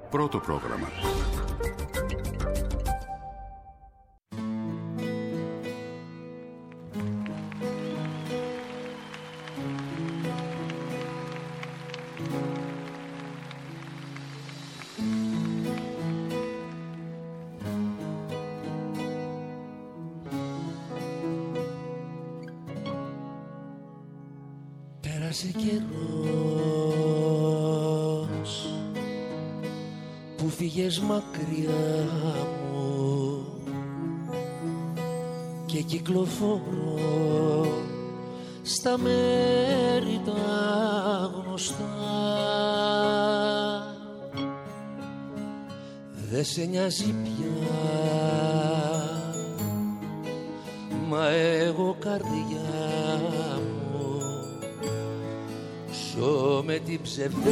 Πρώτο πρόγραμμα. Πέρασε καιρός που φύγες μακριά μου και κυκλοφορώ στα μέρη τα γνωστά. Δε σε νοιάζει πια, μα εγώ καρδιά μου ζω με την ψευδαίσθηση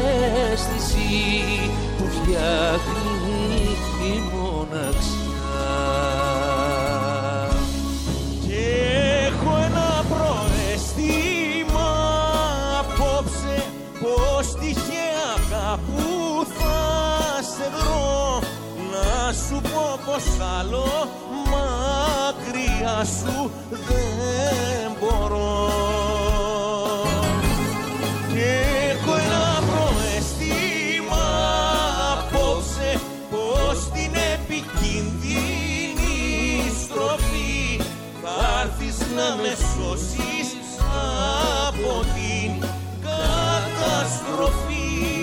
που φτιάχνει η μοναξιά. Και έχω ένα προαίσθημα απόψε πως τυχαία κάπου θα σε βρω, να σου πω πως άλλο μακριά σου δεν μπορώ. Και έχω ένα προαίσθημα απόψε πως την επικίνδυνη στροφή θα έρθεις να με σώσεις από την καταστροφή.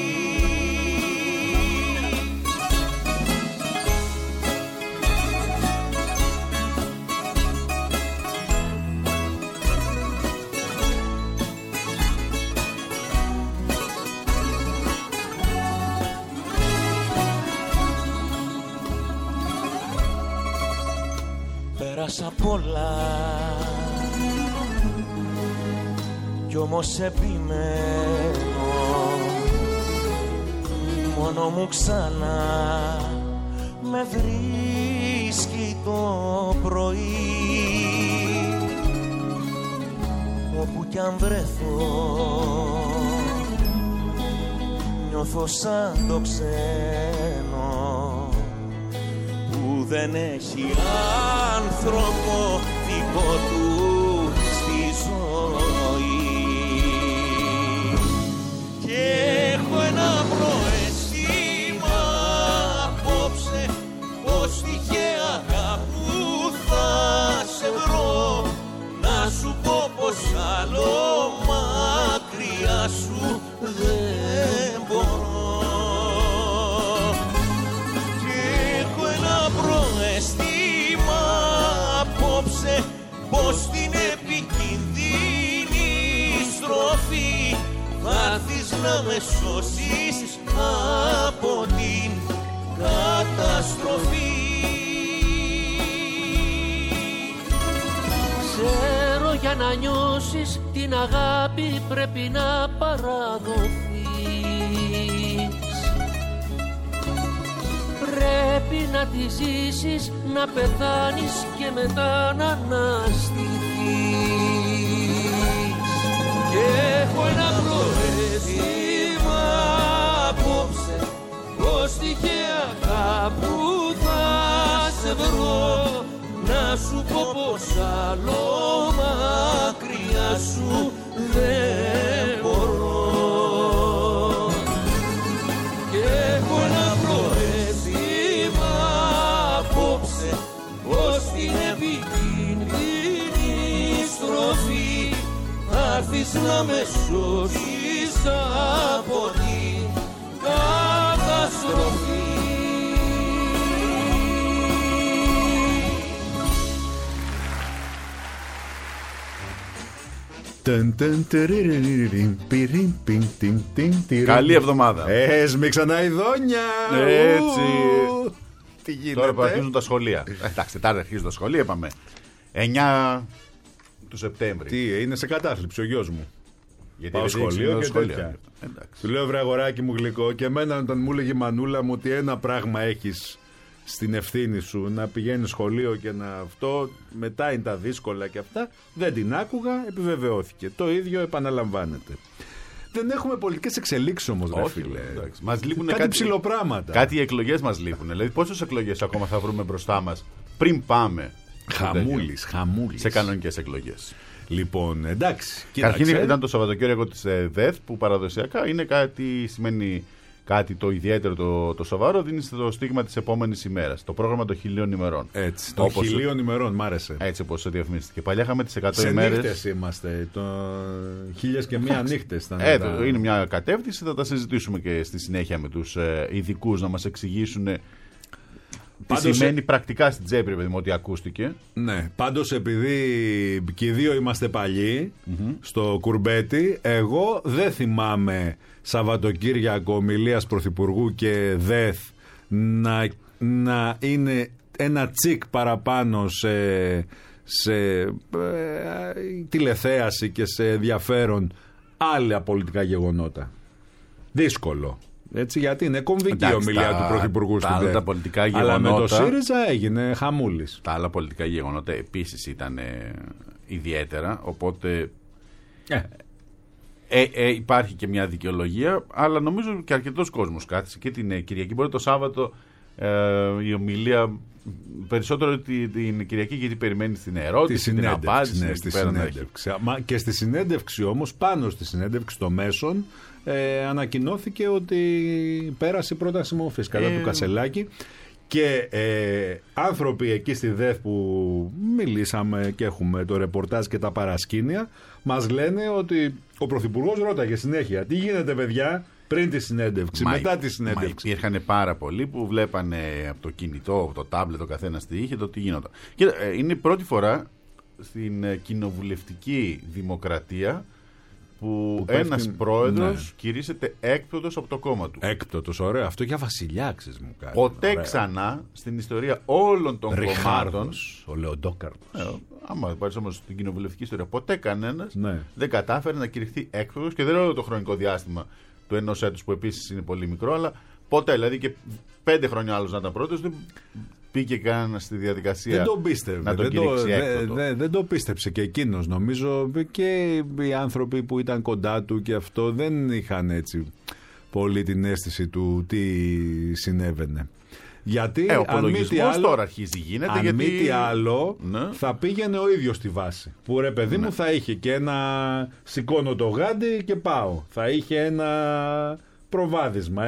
Πέρασα πολλά κι όμως επιμένω, μόνο μου ξανά με βρίσκει το πρωί. Όπου κι αν βρεθώ νιώθω σαν το ξένο που δεν έχει άνθρωπο δικό του στη ζωή. Και έχω ένα προαίσθημα απόψε πως τυχαία κάπου θα σε βρω, να σου πω πως άλλο μακριά σου δεν μπορώ. Προαίσθημα απόψε πως την επικίνδυνη στροφή θα έρθεις να με σώσεις από την καταστροφή. Ξέρω για να νιώσεις την αγάπη πρέπει να παραδοθείς, πρέπει να τη ζήσεις, να πεθάνεις και μετά να αναστηθείς. Και έχω ένα προαίσθημα απόψε πως τυχαία κάπου θα σε βρω, να σου πω πως άλλο μακριά σου δεν μπορώ. Και έχω ένα προαίσθημα απόψε πως την επικίνδυνη στροφή θα έρθεις να με σώσεις από την καταστροφή. Καλή εβδομάδα. Έσμιξαν αηδόνια. Έτσι. Τι γίνεται? Τώρα που αρχίζουν τα σχολεία. Εντάξει, Τετάρτη αρχίζουν τα σχολεία, είπαμε. 9 του Σεπτέμβρη. Τι, είναι σε κατάθλιψη ο γιος μου. Γιατί πάω σχολείο και σχολεία. τέτοια. Του λέω, βρε αγοράκι μου γλυκό, και εμένα όταν μου έλεγε η μανούλα μου ότι ένα πράγμα έχεις στην ευθύνη σου, να πηγαίνεις σχολείο και να αυτό, μετά είναι τα δύσκολα και αυτά, δεν την άκουγα, επιβεβαιώθηκε. Το ίδιο επαναλαμβάνεται. δεν έχουμε πολιτικές εξελίξεις όμως, ρε φίλε. Μας λείπουν κάτι ψηλοπράγματα. Κάτι εκλογές μας λείπουν. Δηλαδή, πόσες εκλογές ακόμα θα βρούμε μπροστά μας πριν πάμε χαμούλης. σε κανονικές εκλογές. Λοιπόν, εντάξει. Καταρχήν ήταν το Σαββατοκύριακο της ΔΕΘ που παραδοσιακά είναι σημαίνει κάτι το ιδιαίτερο, το σοβαρό, δίνει το στίγμα της επόμενης ημέρας. Το πρόγραμμα των 1000 ημερών. Έτσι, των 1000 ημερών, μ' άρεσε. Έτσι όπως διαφημίστηκε. Παλιά είχαμε τις 100 σε ημέρες. Νύχτες είμαστε. 1001 νύχτες ήταν. Είναι μια κατεύθυνση, θα τα συζητήσουμε και στη συνέχεια με τους ειδικούς να μας εξηγήσουν. Τι σημαίνει πρακτικά στην τσέπη, παιδί μου, ότι ακούστηκε. Ναι, πάντως επειδή και οι δύο είμαστε παλιοί στο κουρμπέτι, εγώ δεν θυμάμαι Σαββατοκύριακο ομιλίας Πρωθυπουργού και ΔΕΘ να είναι ένα τσικ παραπάνω σε τηλεθέαση και σε ενδιαφέρον άλλα πολιτικά γεγονότα. Δύσκολο. Έτσι, γιατί είναι κομβική η ομιλία του Πρωθυπουργού στην ΔΕΘ. Αλλά με το ΣΥΡΙΖΑ έγινε χαμούλης. Τα άλλα πολιτικά γεγονότα επίσης ήταν ιδιαίτερα, οπότε υπάρχει και μια δικαιολογία, αλλά νομίζω και αρκετός κόσμος κάθισε και την Κυριακή. Μπορεί το Σάββατο η ομιλία περισσότερο την Κυριακή, γιατί περιμένει την ερώτηση, την απάντηση. Ναι, στη συνέντευξη. Και στη συνέντευξη όμως, πάνω στη συνέντευξη των μέσων, ανακοινώθηκε ότι πέρασε η πρόταση μορφής κατά του Κασελάκη. Και άνθρωποι εκεί στη ΔΕΘ που μιλήσαμε και έχουμε το ρεπορτάζ και τα παρασκήνια, μας λένε ότι ο Πρωθυπουργός ρώταγε συνέχεια τι γίνεται, παιδιά, πριν τη συνέντευξη, μετά τη συνέντευξη. Υπήρχαν πάρα πολλοί που βλέπανε από το κινητό, από το τάμπλετ, ο καθένας τι είχε, το τι γινόταν. Και είναι η πρώτη φορά στην κοινοβουλευτική δημοκρατία που ένας πρόεδρος κηρύσσεται έκπτωτος από το κόμμα του. Έκπτωτος, ωραίο. Αυτό για βασιλιάξεις μου κάνει. Ποτέ ξανά στην ιστορία όλων των κομμάτων. Ο Λεοντόκαρπος. Άμα πάρεις όμως την κοινοβουλευτική ιστορία, ποτέ κανένας δεν κατάφερε να κηρυχθεί έκπτωτος, και δεν λέω το χρονικό διάστημα του ενός έτους που επίσης είναι πολύ μικρό, αλλά ποτέ. Δηλαδή και 5 χρόνια άλλος να ήταν πρώτος, δεν πήγε καν στη διαδικασία. Δεν το πίστευε. Να το κηρύξει έκπτωτο. Δεν το πίστεψε και εκείνος. Νομίζω και οι άνθρωποι που ήταν κοντά του και αυτό δεν είχαν έτσι πολύ την αίσθηση του τι συνέβαινε. Γιατί αν μη τι άλλο, τώρα αρχίζει γίνεται. Αν μη τι άλλο, θα πήγαινε ο ίδιος στη βάση. Που ρε παιδί μου θα είχε και ένα σηκώνω το γάντι και πάω. Θα είχε ένα προβάδισμα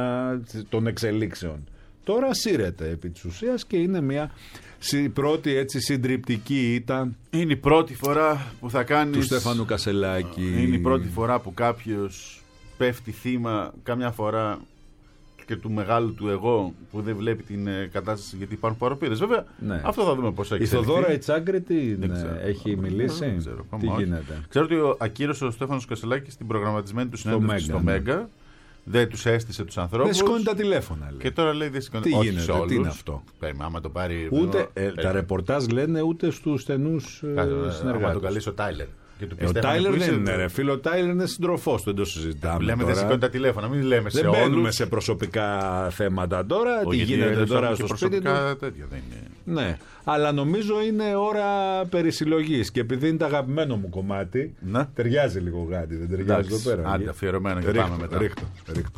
των εξελίξεων. Τώρα σύρεται επί της ουσίας και είναι μια πρώτη έτσι συντριπτική ήττα. Είναι η πρώτη φορά που θα κάνεις του Στέφανου Κασελάκη. Είναι η πρώτη φορά που κάποιος πέφτει θύμα καμιά φορά και του μεγάλου του εγώ που δεν βλέπει την κατάσταση, γιατί υπάρχουν παροπίδες. Βέβαια, αυτό θα δούμε πώς θα εξελιχθεί. Η Θοδόρα Ιτσάγκρητη έχει μιλήσει. Δεν ξέρω, τι γίνεται. Ξέρω ότι ακύρωσε ο Στέφανος Κασελάκης στην προγραμματισμένη του συνέντευξη στο Μέγκα. Δεν τους έστησε τους ανθρώπους. Δεν σηκώνει τα τηλέφωνα, λέει. Και τώρα λέει δεν σηκώνει. Τι γίνεται, τι είναι αυτό. Άμα το πάρει. Ούτε, τα ρεπορτάζ λένε ούτε στους στενούς συνεργάτες. Να το καλέσει ο Τάιλερ. Ο Τάιλερ δεν είναι, ρε φίλο. Ο Τάιλερ είναι συντροφός, δεν το συζητάμε. Λέμε δεν σηκώνει τα τηλέφωνα, μην λέμε σε όλους. Δεν μπαίνουμε σε προσωπικά θέματα τώρα. Τι γίνεται τώρα στο σπίτι του. Τέτοια δεν είναι. Ναι, αλλά νομίζω είναι ώρα περισυλλογής. Και επειδή είναι το αγαπημένο μου κομμάτι, ταιριάζει λίγο γάντι, δεν ταιριάζει εδώ πέρα. Άντε, αφιερωμένο και πάμε μετά. Ρίχτω.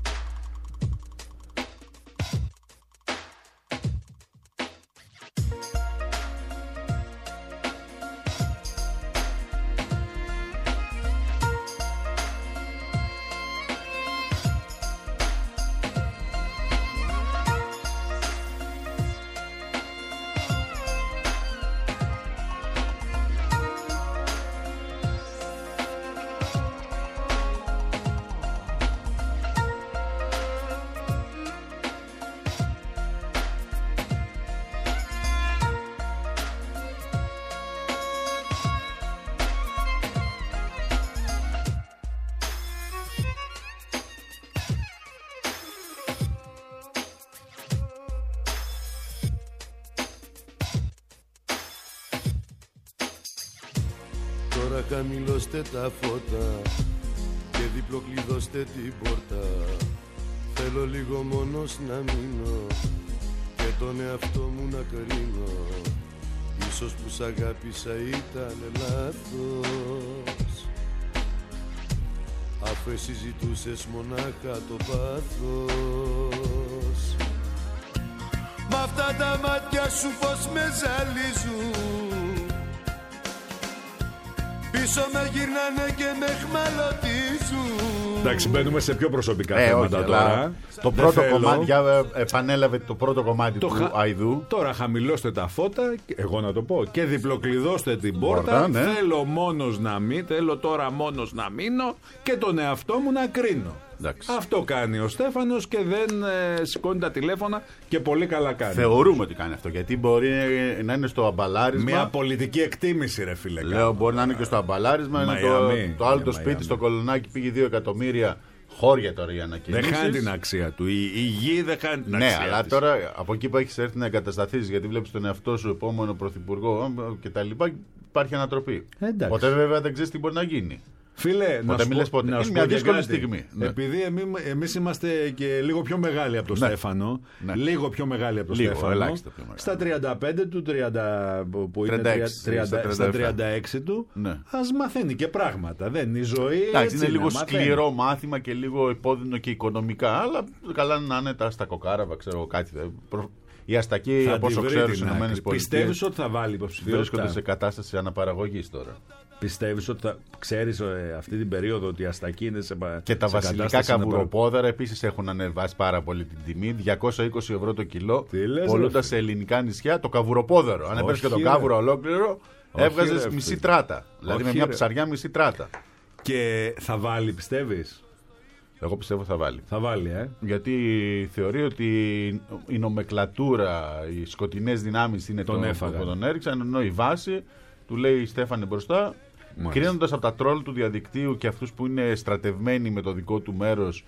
Τώρα χαμηλώστε τα φώτα και διπλοκλειδώστε την πόρτα. Θέλω λίγο μόνος να μείνω και τον εαυτό μου να κρίνω. Ίσως που σ' αγάπησα ήταν λάθος. αφού εσύ ζητούσες μονάχα το πάθος. Μ' αυτά τα μάτια σου πως με ζαλίζουν, πίσω με γυρνάνε και με χμαλωτίζουν. Εντάξει, μπαίνουμε σε πιο προσωπικά θέματα τώρα. Το πρώτο κομμάτι, επανέλαβε το πρώτο κομμάτι του Αηδού. Τώρα χαμηλώστε τα φώτα, εγώ να το πω, και διπλοκλειδώστε την πόρτα. Ναι. Θέλω τώρα μόνος να μείνω και τον εαυτό μου να κρίνω. Εντάξει. Αυτό κάνει ο Στέφανος και δεν σηκώνει τα τηλέφωνα και πολύ καλά κάνει. Θεωρούμε ότι κάνει αυτό, γιατί μπορεί να είναι στο αμπαλάρισμα. Μια πολιτική εκτίμηση, ρε φίλε. Λέω, μπορεί να είναι και στο αμπαλάρισμα. Το άλλο το σπίτι στο Κολονάκι πήγε 2 εκατομμύρια. Χώρια τώρα η ανακοίνωση. Δεν χάνει την αξία του. Η γη δεν χάνει την αξία. Ναι, αλλά της. τώρα από εκεί που έχει έρθει να εγκατασταθείς, γιατί βλέπεις τον εαυτό σου επόμενο πρωθυπουργό κτλ. Υπάρχει ανατροπή. Ποτέ βέβαια δεν ξέρεις τι μπορεί να γίνει. Φίλε, να σου πω, είναι μια δύσκολη στιγμή. Ναι. Επειδή εμείς είμαστε και λίγο πιο μεγάλοι από τον Στέφανο, λίγο πιο μεγάλοι από τον Στέφανο, στα 35 του, που είναι 36 του, ας μαθαίνει και πράγματα. Δεν είναι η ζωή. Εντάξει, είναι λίγο σκληρό μάθημα και λίγο επώδυνο και οικονομικά, αλλά καλά να είναι τα στα κοκάραβα, ξέρω κάτι. Η αστακή, από όσο ξέρω, στις ΗΠΑ. Πιστεύεις ότι θα βάλει υποψηφιότητα? Βρίσκονται σε κατάσταση αναπαραγωγής τώρα. Πιστεύεις ότι ξέρεις αυτή την περίοδο ότι η αστακή είναι σε και τα βασιλικά καβουροπόδαρα επίσης έχουν ανεβάσει πάρα πολύ την τιμή. 220 ευρώ το κιλό. Πολλούντας σε ελληνικά νησιά το καβουροπόδαρο. Αν έπαιρνες και το κάβουρο ολόκληρο, έβγαζες μισή τράτα. Δηλαδή με μια ψαριά μισή τράτα. Και θα βάλει, πιστεύεις? Εγώ πιστεύω θα βάλει. Θα βάλει, Γιατί θεωρεί ότι η νομεκλατούρα, οι σκοτεινές δυνάμεις είναι τον που τον έριξαν, ενώ η βάση του λέει Στέφανε μπροστά, κρίνοντας από τα τρόλ του διαδικτύου και αυτούς που είναι στρατευμένοι με το δικό του μέρος,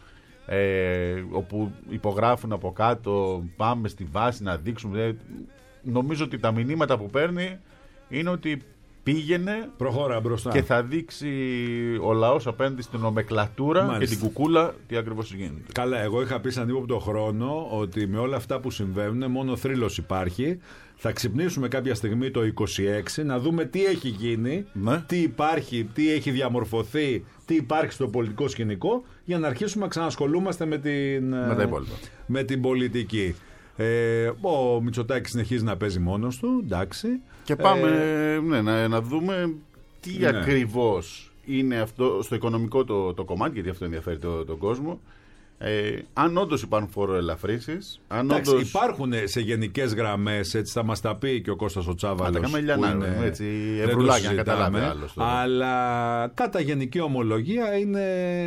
όπου υπογράφουν από κάτω, πάμε στη βάση να δείξουμε. Νομίζω ότι τα μηνύματα που παίρνει είναι ότι πήγαινε, προχώρα μπροστά και θα δείξει ο λαός απέναντι στην νομεκλατούρα και την κουκούλα τι ακριβώς γίνεται. Καλά, εγώ είχα πει σαν ύποπτο χρόνο ότι με όλα αυτά που συμβαίνουν μόνο θρύλος υπάρχει. Θα ξυπνήσουμε κάποια στιγμή το 26 να δούμε τι έχει γίνει, τι υπάρχει, τι έχει διαμορφωθεί, τι υπάρχει στο πολιτικό σκηνικό, για να αρχίσουμε να ξανασχολούμαστε με την πολιτική. Ο Μητσοτάκης συνεχίζει να παίζει μόνος του, εντάξει. Και πάμε να δούμε τι ακριβώς είναι αυτό στο οικονομικό το κομμάτι, γιατί αυτό ενδιαφέρει τον κόσμο. Αν όντως υπάρχουν φοροελαφρύσεις, υπάρχουν σε γενικές γραμμές, έτσι θα μας τα πει και ο Κώστας ο Τσάβαλος, έτσι ευρουλάκια να καταλάβει άλλος. Αλλά κατά γενική ομολογία είναι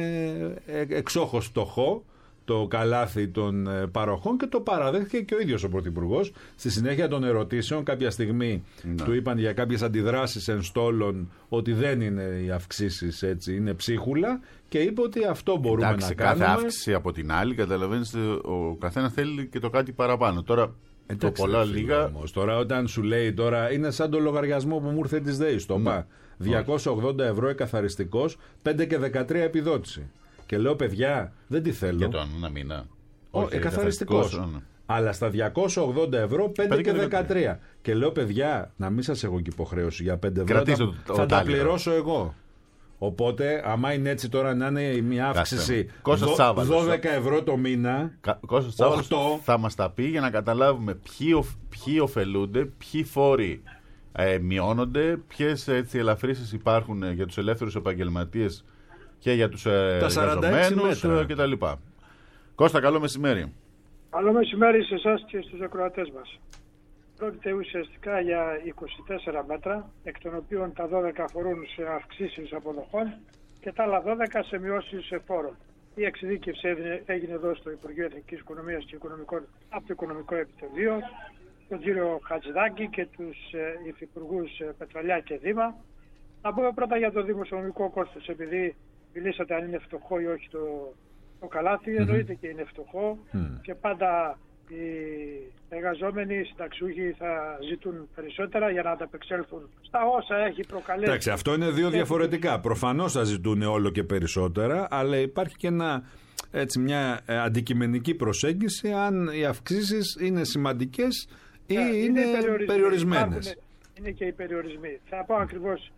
εξόχως φτωχό το καλάθι των παροχών και το παραδέχθηκε και ο ίδιος ο Πρωθυπουργός. Στη συνέχεια των ερωτήσεων κάποια στιγμή του είπαν για κάποιες αντιδράσεις ενστόλων ότι δεν είναι οι αυξήσεις έτσι, είναι ψίχουλα, και είπε ότι αυτό μπορούμε να κάνουμε. Κάθε αύξηση από την άλλη, καταλαβαίνεις, ο καθένας θέλει και το κάτι παραπάνω. Τώρα το πολλά λίγα. Όμως, τώρα όταν σου λέει τώρα είναι σαν το λογαριασμό που μου ήρθε της ΔΕΗ, το ΠΑ. 280 ευρώ εκαθαριστικός, 5 και 13 επιδότηση. Και λέω, παιδιά, δεν τη θέλω. Για τον ένα μήνα. Εκαθαριστικός. Αλλά στα 280 ευρώ 5 και 13. Και λέω, παιδιά, να μην σας έχω και υποχρέωση για 5 ευρώ. Θα τα πληρώσω εγώ. Οπότε, άμα είναι έτσι τώρα να είναι μια αύξηση 12 ευρώ το μήνα, Κώστας Τσάβαλος θα μας τα πει για να καταλάβουμε ποιοι ωφελούνται, ποιοι φόροι μειώνονται, ποιες ελαφρύσεις υπάρχουν για τους ελεύθερους επαγγελματίες και για τους εργαζομένους κτλ. Κώστα, καλό μεσημέρι. Καλό μεσημέρι σε εσάς και στους ακροατές μας. Πρόκειται ουσιαστικά για 24 μέτρα, εκ των οποίων τα 12 αφορούν σε αυξήσεις αποδοχών και τα άλλα 12 σε μειώσεις φόρων. Η εξειδίκευση έγινε εδώ στο Υπουργείο Εθνικής Οικονομίας και Οικονομικών από το Οικονομικό Επιτελείο, τον κύριο Χατζηδάκη και τους υφυπουργούς Πετραλιά και Δήμα. Να πούμε πρώτα για το δημοσιονομικό κόστος, επειδή μιλήσατε αν είναι φτωχό ή όχι το καλάθι, εννοείται και είναι φτωχό και πάντα οι εργαζόμενοι, οι συνταξιούχοι θα ζητούν περισσότερα για να ανταπεξέλθουν στα όσα έχει προκαλέσει. Εντάξει, αυτό είναι δύο διαφορετικά. Προφανώς θα ζητούν όλο και περισσότερα, αλλά υπάρχει και μια αντικειμενική προσέγγιση αν οι αυξήσεις είναι σημαντικές ή είναι περιορισμένες. Είναι και οι περιορισμοί. Θα πω ακριβώς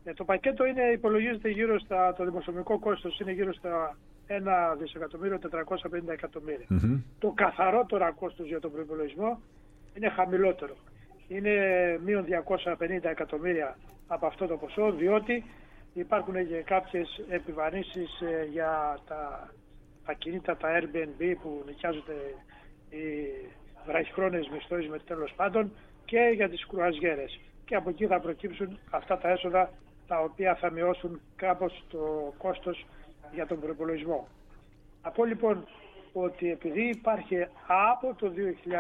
Το πακέτο υπολογίζεται γύρω στα, το δημοσιονομικό κόστος είναι γύρω στα 1.450.000.000. Mm-hmm. Το καθαρό τώρα κόστος για τον προϋπολογισμό είναι χαμηλότερο. Είναι μείον 250 εκατομμύρια από αυτό το ποσό, διότι υπάρχουν και κάποιες επιβαρύνσεις για τα ακινήτα, τα Airbnb που νοικιάζονται οι βραχυχρόνιες μισθώσεις με τέλος πάντων, και για τις κρουαζιέρες. Και από εκεί θα προκύψουν αυτά τα έσοδα τα οποία θα μειώσουν κάπως το κόστος για τον προϋπολογισμό. Να πω λοιπόν ότι επειδή υπάρχει από το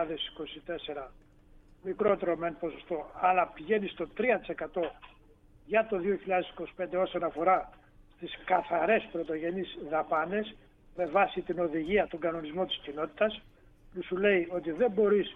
2024 μικρότερο μεν ποσοστό, αλλά πηγαίνει στο 3% για το 2025 όσον αφορά στις καθαρές πρωτογενείς δαπάνες, με βάση την οδηγία, τον κανονισμό της κοινότητας, που σου λέει ότι δεν μπορείς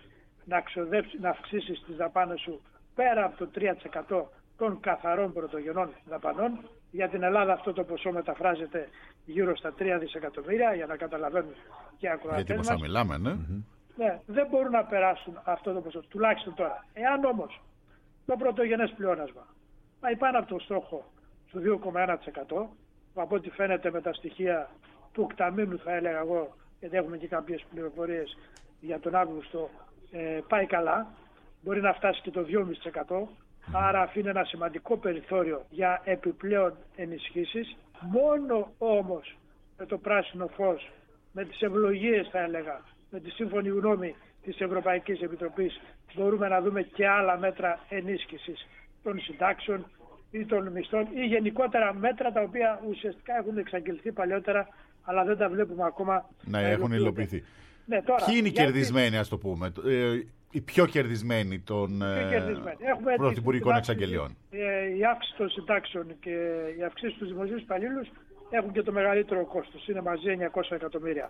να αυξήσεις τις δαπάνες σου πέρα από το 3% των καθαρών πρωτογενών δαπανών. Για την Ελλάδα αυτό το ποσό μεταφράζεται γύρω στα 3 δισεκατομμύρια, για να καταλαβαίνουν και οι ακροατές μας. Γιατί πόσα μιλάμε, ναι. Ναι, δεν μπορούν να περάσουν αυτό το ποσό, τουλάχιστον τώρα. Εάν όμως το πρωτογενές πλεόνασμα πάει πάνω από το στόχο του 2,1%, που από ό,τι φαίνεται με τα στοιχεία του οκταμήνου, θα έλεγα εγώ, γιατί έχουμε και κάποιες πληροφορίες για τον Αύγουστο, πάει καλά, μπορεί να φτάσει και το 2,5%, άρα αφήνει ένα σημαντικό περιθώριο για επιπλέον ενισχύσεις. Μόνο όμως με το πράσινο φως, με τις ευλογίες θα έλεγα, με τη σύμφωνη γνώμη της Ευρωπαϊκής Επιτροπής, μπορούμε να δούμε και άλλα μέτρα ενίσχυσης των συντάξεων ή των μισθών ή γενικότερα μέτρα τα οποία ουσιαστικά έχουν εξαγγελθεί παλιότερα, αλλά δεν τα βλέπουμε ακόμα να έχουν υλοποιηθεί. Ναι, τώρα, ποιοι είναι οι κερδισμένοι, ας το πούμε, οι πιο κερδισμένοι των πρωθυπουργικών εξαγγελιών? Η αύξηση των συντάξεων και η αυξήση του δημοσίου υπαλλήλους έχουν και το μεγαλύτερο κόστος. Είναι μαζί 900 εκατομμύρια.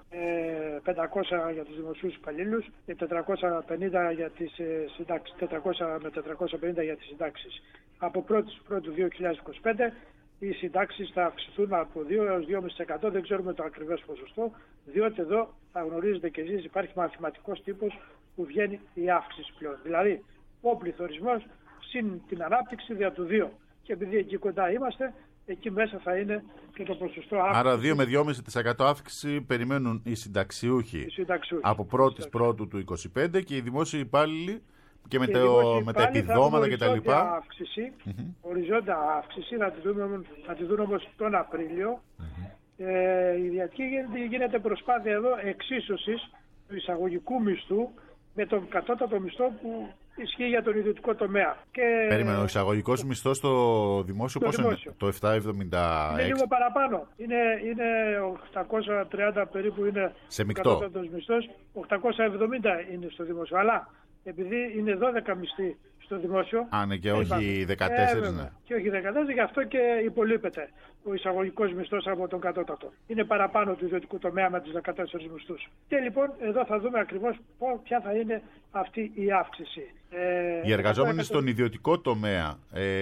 500 για τους δημοσίους υπαλλήλους και 450 για τις συντάξεις. 400 με 450 για τις συντάξεις. Από 1η του 2025 οι συντάξεις θα αυξηθούν από 2 έως 2,5%. Δεν ξέρουμε το ακριβές ποσοστό, διότι εδώ θα γνωρίζετε και εσείς υπάρχει μαθηματικός τύπος που βγαίνει η αύξηση πλέον. Δηλαδή ο πληθωρισμός συν την ανάπτυξη δια του 2. Και επειδή εκεί κοντά είμαστε, εκεί μέσα θα είναι και το ποσοστό αύξηση. Άρα 2 με 2,5% αύξηση περιμένουν οι συνταξιούχοι από 1η Πρώτου του 2025 και οι δημόσιοι υπάλληλοι και με τα επιδόματα και τα λοιπά. Οριζόντια αύξηση, να τη δουν όμως τον Απρίλιο. Γιατί γίνεται προσπάθεια εδώ εξίσωσης του εισαγωγικού μισθού με τον κατώτατο μισθό που ισχύει για τον ιδιωτικό τομέα. Περίμενε, ο εισαγωγικός μισθός στο δημόσιο πόσο είναι? Το 7,76. Είναι λίγο παραπάνω. Είναι 830 περίπου είναι σε ο μεικτό. κατώτατος μισθός. 870 είναι στο δημόσιο. Αλλά επειδή είναι 12 μισθοί στο δημόσιο. Ναι, και όχι 14, ναι. Και όχι 14, γι' αυτό και υπολείπεται ο εισαγωγικός μισθός από τον κατώτατο. Είναι παραπάνω του ιδιωτικού τομέα με τους 14 μισθούς. Και λοιπόν εδώ θα δούμε ακριβώς ποια θα είναι αυτή η αύξηση. Οι εργαζόμενοι στον ιδιωτικό τομέα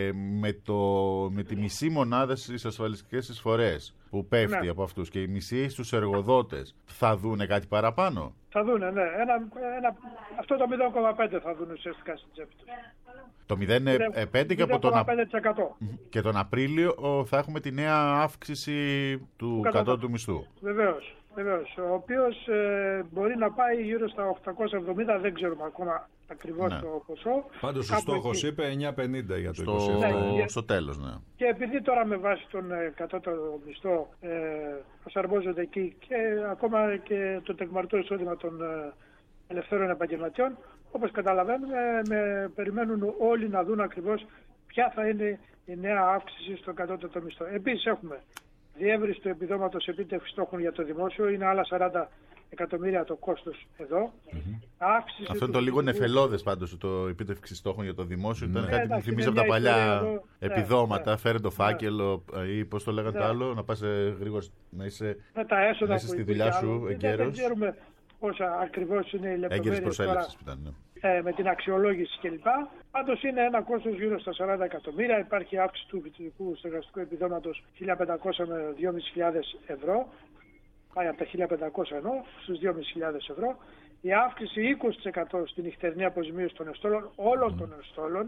με τη μισή μονάδα στις ασφαλιστικές εισφορές που πέφτει από αυτούς και η μισή στους εργοδότες θα δούνε κάτι παραπάνω? Θα δούνε, ναι. Αυτό το 0,5 θα δούνε ουσιαστικά στην τσέπη τους. Το 0,5 και από και τον Απρίλιο θα έχουμε τη νέα αύξηση του κατώτατου μισθού. Βεβαίως. Ο οποίος μπορεί να πάει γύρω στα 870, δεν ξέρουμε ακόμα ακριβώς το ποσό. Πάντως ο στόχος είπε 950 για το 20. Στο τέλος, ναι. Και επειδή τώρα με βάση τον κατώτατο μισθό προσαρμόζονται εκεί και ακόμα και το τεκμαρτό εισόδημα των ελευθέρων επαγγελματιών, όπως καταλαβαίνουμε, περιμένουν όλοι να δουν ακριβώς ποια θα είναι η νέα αύξηση στο κατώτατο μισθό. Επίσης έχουμε διεύρυνση του επιδόματος επίτευξης στόχων για το δημόσιο, είναι άλλα 40 εκατομμύρια το κόστος εδώ. Αυτό είναι το λίγο νεφελώδες πάντως, το επίτευξη στόχων για το δημόσιο. Ήταν κάτι που θυμίζει από τα παλιά επιδόματα. Φέρε το φάκελο ή πώς το λέγανε το άλλο, να πας γρήγορα να είσαι στη δουλειά σου εγκαίρος. Δεν ξέρουμε πόσα ακριβώς είναι οι λεπτομέρειες τώρα με την αξιολόγηση κλπ. Πάντως είναι ένα κόστος γύρω στα 40 εκατομμύρια. Υπάρχει αύξηση του φοιτητικού στεγαστικού επιδόματος 1.500 με 2.500 ευρώ. Πάει από τα 1.500 στους 2.500 ευρώ. Η αύξηση 20% στην νυχτερινή αποζημίωση των εστόλων, όλων των εστόλων,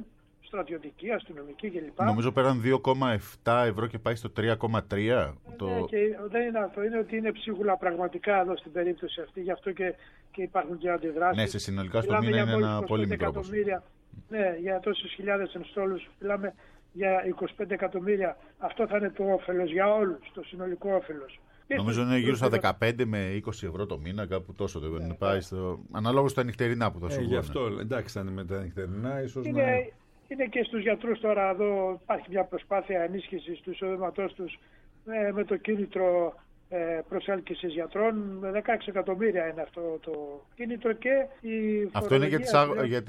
στρατιωτική, αστυνομική κλπ. Νομίζω πέραν 2,7 ευρώ και πάει στο 3,3. Και δεν είναι αυτό, είναι ότι είναι ψίχουλα πραγματικά εδώ στην περίπτωση αυτή, γι' αυτό και υπάρχουν και αντιδράσεις. Ναι, σε συνολικά στο μήνα είναι ένα πολύ μικρό ποσό. Ναι, για τόσες χιλιάδες ενστόλους μιλάμε για 25 εκατομμύρια. Αυτό θα είναι το όφελος για όλους, το συνολικό όφελος. Νομίζω είναι γύρω στα 15 με 20 ευρώ το μήνα, κάπου τόσο δεν πάει αναλόγως στα νυχτερινά που θα σου βγουν. Γι' αυτό, εντάξει, θα είναι με τα νυχτερινά, ίσως είναι και στους γιατρούς τώρα εδώ υπάρχει μια προσπάθεια ενίσχυσης του εισοδήματός τους με το κίνητρο προσέλκυσης γιατρών. Με 16 εκατομμύρια είναι αυτό το κίνητρο και η αυτό είναι για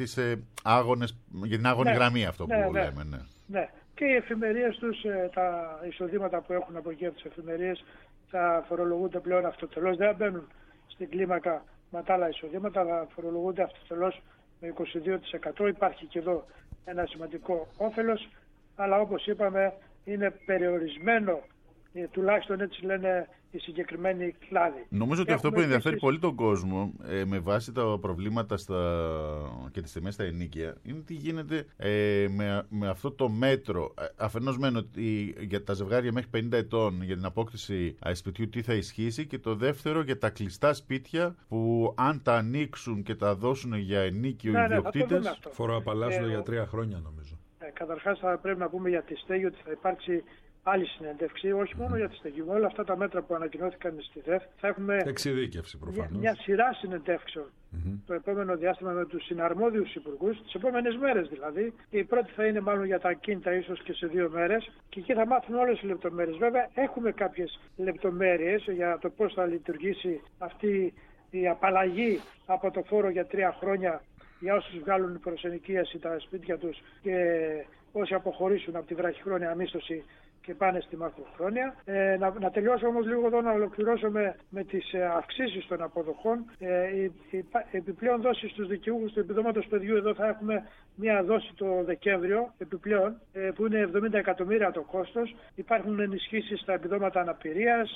την άγωνη γραμμή αυτό που λέμε. Ναι. Και οι εφημερίες τους, τα εισοδήματα που έχουν από εκεί από τις εφημερίες θα φορολογούνται πλέον αυτοτελώς. Δεν μπαίνουν στην κλίμακα με τα άλλα εισοδήματα, θα φορολογούνται αυτοτελώς με 22%. Υπάρχει και εδώ ένα σημαντικό όφελος, αλλά όπως είπαμε είναι περιορισμένο, τουλάχιστον έτσι λένε οι συγκεκριμένοι κλάδοι. Νομίζω ότι αυτό που ενδιαφέρει πολύ τον κόσμο με βάση τα προβλήματα και τις τιμές στα ενοίκια είναι τι γίνεται με αυτό το μέτρο. Αφενός μεν ότι για τα ζευγάρια μέχρι 50 ετών για την απόκτηση σπιτιού τι θα ισχύσει, και το δεύτερο για τα κλειστά σπίτια που αν τα ανοίξουν και τα δώσουν για ενίκιο ιδιοκτήτες φοροαπαλλάσσονται για 3 χρόνια νομίζω. Καταρχάς θα πρέπει να πούμε για τη στέγη ότι θα υπάρξει άλλη συνέντευξη, όχι μόνο για τη στεγή. Με όλα αυτά τα μέτρα που ανακοινώθηκαν στη ΔΕΘ, θα έχουμε εξειδίκευση προφανώς. Μια σειρά συνεντεύξεων το επόμενο διάστημα με τους συναρμόδιους υπουργούς, τις επόμενες μέρες δηλαδή. Η πρώτη θα είναι μάλλον για τα ακίνητα, ίσως και σε 2 μέρες. Και εκεί θα μάθουμε όλες τις λεπτομέρειες. Βέβαια, έχουμε κάποιες λεπτομέρειες για το πώς θα λειτουργήσει αυτή η απαλλαγή από το φόρο για 3 χρόνια για όσους βγάλουν προς ενοικίαση τα σπίτια τους και όσοι αποχωρήσουν από τη βραχυχρόνια μίσθωση και πάνε στη μακροχρόνια. Να τελειώσω όμως λίγο εδώ, να ολοκληρώσω με τις αυξήσεις των αποδοχών. Επιπλέον δόσεις στους δικαιούχους του επιδόματος παιδιού, εδώ θα έχουμε μία δόση το Δεκέμβριο επιπλέον, που είναι 70 εκατομμύρια το κόστος. Υπάρχουν ενισχύσεις στα επιδόματα αναπηρίας,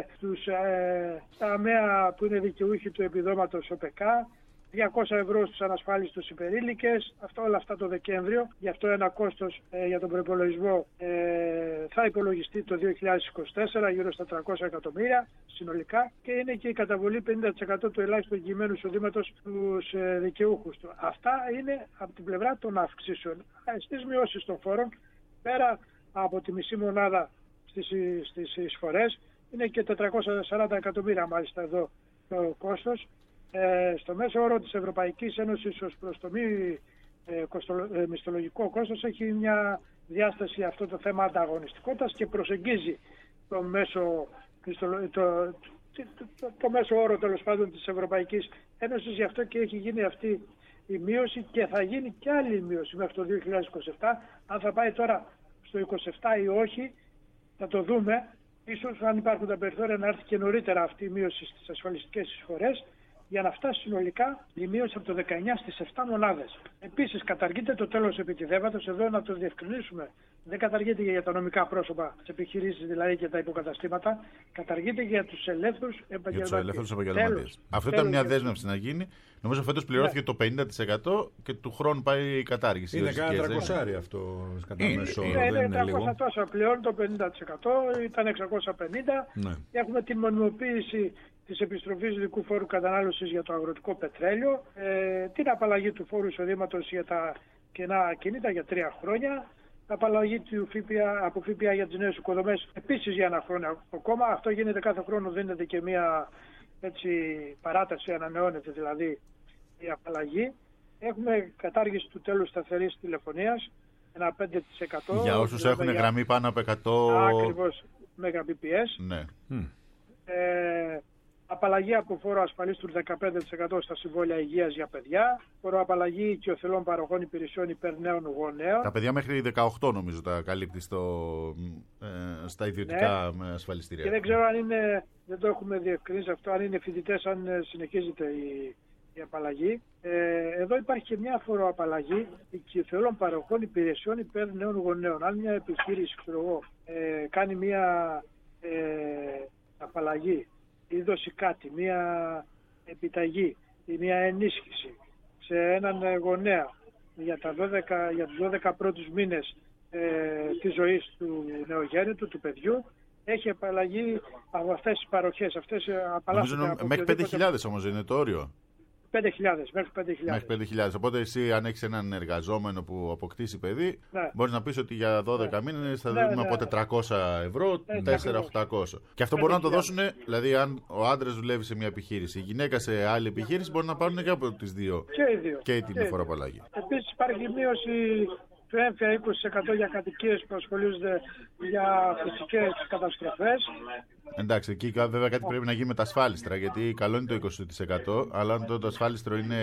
στα ΑΜΕΑ που είναι δικαιούχοι του επιδόματος ΟΠΕΚΑ, 200 ευρώ στους ανασφάλιστους υπερήλικες, όλα αυτά το Δεκέμβριο. Γι' αυτό ένα κόστος για τον προϋπολογισμό θα υπολογιστεί το 2024 γύρω στα 300 εκατομμύρια συνολικά, και είναι και η καταβολή 50% του ελάχιστου εγγυημένου εισοδήματος στους δικαιούχους του. Αυτά είναι από την πλευρά των αυξήσεων. Στις μειώσεις των φόρων, πέρα από τη μισή μονάδα στις εισφορές, είναι και 440 εκατομμύρια μάλιστα εδώ το κόστος. Στο μέσο όρο της Ευρωπαϊκής Ένωσης ως προς το μη μισθολογικό κόστος έχει μια διάσταση αυτό το θέμα ανταγωνιστικότητας και προσεγγίζει το μέσο όρο τέλος πάντων της Ευρωπαϊκής Ένωσης. Γι' αυτό και έχει γίνει αυτή η μείωση και θα γίνει και άλλη μείωση μέχρι το 2027. Αν θα πάει τώρα στο 27 ή όχι θα το δούμε. Ίσως αν υπάρχουν τα περιθώρια να έρθει και νωρίτερα αυτή η μείωση στις ασφαλιστικές εισφορές, για να φτάσει συνολικά η μείωση από το 19 στις 7 μονάδες. Επίσης καταργείται το τέλος επιτιδεύματος, εδώ να το διευκρινίσουμε. Δεν καταργείται για τα νομικά πρόσωπα, τις επιχειρήσεις δηλαδή και τα υποκαταστήματα. Καταργείται για τους ελεύθερους επαγγελματίες. Αυτό ήταν μια δέσμευση να γίνει. Νομίζω φέτος πληρώθηκε το 50% και του χρόνου πάει η κατάργηση. Είναι κάνα 300 αυτό κατά μέσο όρο. Είναι 300 τόσα πλέον, το 50% ήταν 650. Ναι. Έχουμε την μονιμοποίηση της επιστροφής ειδικού φόρου κατανάλωσης για το αγροτικό πετρέλαιο, την απαλλαγή του φόρου εισοδήματος για τα κενά ακίνητα για 3 χρόνια, απαλλαγή του από ΦΠΑ για τις νέες οικοδομές επίσης για 1 χρόνο ακόμα. Αυτό γίνεται κάθε χρόνο, δίνεται και μια παράταση, ανανεώνεται δηλαδή η απαλλαγή. Έχουμε κατάργηση του τέλους σταθερής τηλεφωνίας, ένα 5%. Για όσους έχουν γραμμή πάνω από 100 ακριβώς Mbps. Ναι. Απαλλαγή από φόρο ασφαλής του 15% στα συμβόλαια υγείας για παιδιά. Φοροαπαλλαγή οικειοθελών παροχών υπηρεσιών υπέρ νέων γονέων. Τα παιδιά μέχρι 18 νομίζω τα καλύπτει στα ιδιωτικά ασφαλιστήρια. Και δεν ξέρω αν είναι, δεν το έχουμε διευκρινίσει αυτό, αν είναι φοιτητές, αν συνεχίζεται η απαλλαγή. Εδώ υπάρχει και μια φοροαπαλλαγή οικειοθελών παροχών υπηρεσιών υπέρ νέων γονέων. Αν μια επιχείρηση κάνει μια απαλλαγή ή δώσει κάτι, μια επιταγή ή μια ενίσχυση σε έναν γονέα για τους 12 πρώτους μήνες της ζωής του νεογέννητου, του παιδιού, έχει απαλλαγή από αυτές τις παροχές. Νομίζω μέχρι 5.000 όμως είναι το όριο. 5.000, μέχρι 5.000. Μέχρι 5.000. Οπότε εσύ, αν έχεις έναν εργαζόμενο που αποκτήσει παιδί, μπορείς να πεις ότι για 12 μήνες θα δίνουμε από 400 ευρώ, 4.800. Και αυτό μπορούν να το δώσουν, δηλαδή αν ο άντρας δουλεύει σε μια επιχείρηση, η γυναίκα σε άλλη επιχείρηση, μπορεί να πάρουν και από τις δύο. Και την φοροαπαλλαγή. Επίσης υπάρχει μείωση του έμφυα 20% για κατοικίες που ασχολούνται για φυσικές καταστροφές. Εντάξει, εκεί βέβαια κάτι πρέπει να γίνει με τα ασφάλιστρα, γιατί καλό είναι το 20%, αλλά αν το ασφάλιστρο είναι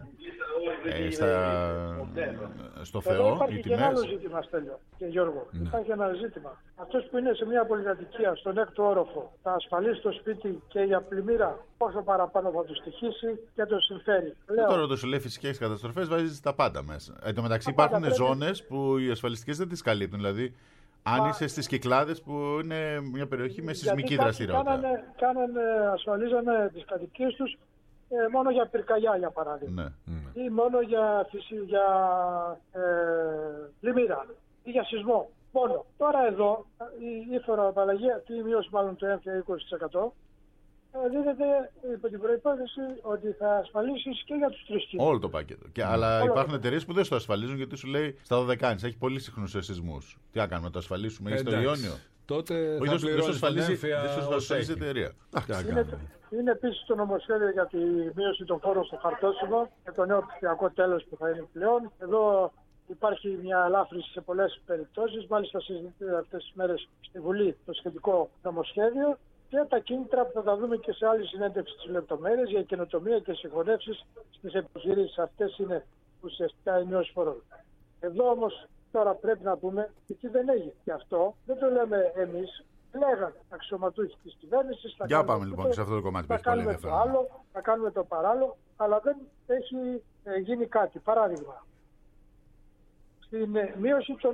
στο Θεό, υπάρχει και ένα άλλο ζήτημα, Στέλιο και Γιώργο. Υπάρχει ένα ζήτημα. Αυτός που είναι σε μια πολυκατοικία, στον έκτο όροφο, θα ασφαλίσει το σπίτι και για πλημμύρα, πόσο παραπάνω θα του στοιχήσει και το συμφέρει. Τώρα το σου λέει φυσικές καταστροφές, βάζεις τα πάντα μέσα. Εν τω μεταξύ υπάρχουν ζώνες που οι ασφαλιστικές δεν τις καλύπτουν. Δηλαδή, αν είσαι στις Κυκλάδες που είναι μια περιοχή με σεισμική δραστηριότητα. Ασφαλίζανε τις κατοικίες τους μόνο για πυρκαγιά, για παράδειγμα. Ή μόνο για πλημμύρα ή για σεισμό. Μόνο. Τώρα εδώ η φοροαπαλλαγή, η μείωση μάλλον του έμφυα 20%, δίδεται υπό την προϋπόθεση ότι θα ασφαλίσεις και για τους τρεις κύκλους. Όλο το πακέτο. Αλλά υπάρχουν εταιρείες που δεν στο ασφαλίζουν γιατί σου λέει στα Δωδεκάνης έχει πολύ συχνούς σεισμούς. Τι να κάνουμε, το ασφαλίσουμε ή στο Ιόνιο. Τότε θα πληρώσει τον έμφυα ως έχει. Εταιρεία. Είναι επίσης το νομοσχέδιο για τη μείωση των φόρων στο χαρτόσημο και το νέο ψηφιακό τέλος που θα είναι πλέον. Εδώ υπάρχει μια ελάφρυνση σε πολλές περιπτώσεις. Μάλιστα συζητείται αυτές τις μέρες στη Βουλή το σχετικό νομοσχέδιο. Και τα κίνητρα που θα τα δούμε και σε άλλη συνέντευξη τις λεπτομέρειες για καινοτομία και συγχωνεύσεις στις επιχειρήσεις. Αυτές είναι ουσιαστικά οι μειώσεις φόρων. Εδώ όμως τώρα πρέπει να πούμε ότι δεν έγινε. Γι' αυτό δεν το λέμε εμείς. Λέγαν αξιωματούχοι της κυβέρνησης. Για πάμε λοιπόν σε αυτό το κομμάτι που έχει πολύ ενδιαφέρον. Θα κάνουμε το παράλληλο, αλλά δεν έχει γίνει κάτι. Παράδειγμα, στην μείωση των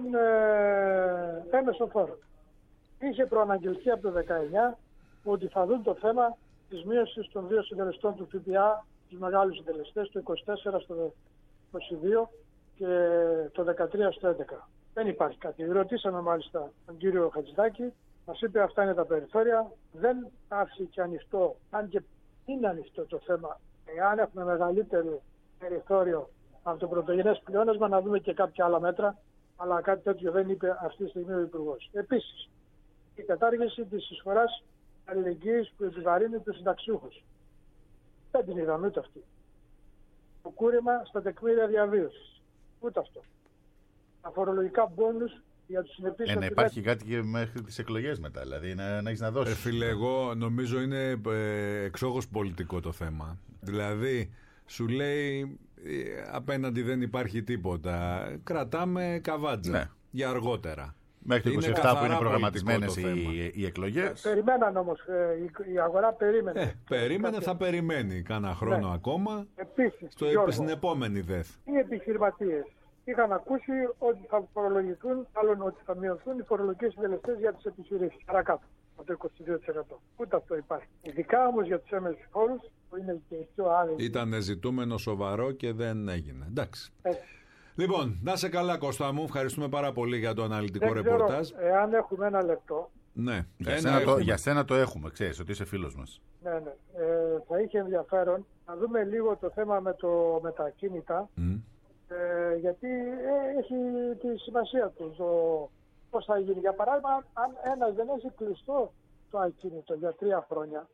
έμεσων φόρων. Είχε προαναγγελθεί από το 19 ότι θα δουν το θέμα της μείωσης των δύο συντελεστών του ΦΠΑ, τους μεγάλους συντελεστές, το 24 στο 22 και το 13 στο 11. Δεν υπάρχει κάτι. Ρωτήσαμε μάλιστα τον κύριο Χατζηδάκη, μας είπε αυτά είναι τα περιθώρια. Δεν άφησε και ανοιχτό, αν και είναι ανοιχτό το θέμα, εάν έχουμε μεγαλύτερο περιθώριο από το πρωτογενές πλεόνασμα, να δούμε και κάποια άλλα μέτρα, αλλά κάτι τέτοιο δεν είπε αυτή τη στιγμή ο Υπουργός. Επίσης, η κατάργηση της εισφοράς αλληλεγγύης που επιβαρύνει τους συνταξιούχους. Δεν την είδαμε ούτε αυτή. Το κούρεμα στα τεκμήρια διαβίωσης. Ούτε αυτό. Τα φορολογικά μπόνους για τους συνεπείς. Να υπάρχει κάτι και μέχρι τις εκλογές μετά, δηλαδή να έχεις να δώσεις. Φίλε, εγώ νομίζω είναι εξόχως πολιτικό το θέμα. Δηλαδή, σου λέει απέναντι δεν υπάρχει τίποτα. Κρατάμε καβάτζα για αργότερα. Μέχρι το 27 που είναι προγραμματισμένες οι εκλογές. Περιμέναν όμως, η αγορά περίμενε. Περίμενε, θα περιμένει κάνα χρόνο ακόμα. Επίσης, στην επόμενη ΔΕΘ. Οι επιχειρηματίες είχαν ακούσει ότι θα φορολογηθούν, μάλλον ότι θα μειωθούν οι φορολογικές συντελεστές για τις επιχειρήσεις. Παρακάτω, από το 22%. Ούτε αυτό υπάρχει. Ειδικά όμως για τους έμεσους φόρους, που είναι και οι πιο άδικοι. Ήταν ζητούμενο σοβαρό και δεν έγινε. Εντάξει. Λοιπόν, να σε καλά Κώστα μου, ευχαριστούμε πάρα πολύ για το αναλυτικό ρεπορτάζ. Εάν έχουμε ένα λεπτό. Ναι. Για σένα το έχουμε, ξέρεις ότι είσαι φίλος μας. Ναι. Θα είχε ενδιαφέρον να δούμε λίγο το θέμα με τα ακίνητα, γιατί έχει τη σημασία του. Πώς θα γίνει. Για παράδειγμα, αν ένας δεν έχει κλειστό το ακίνητο για 3 χρόνια,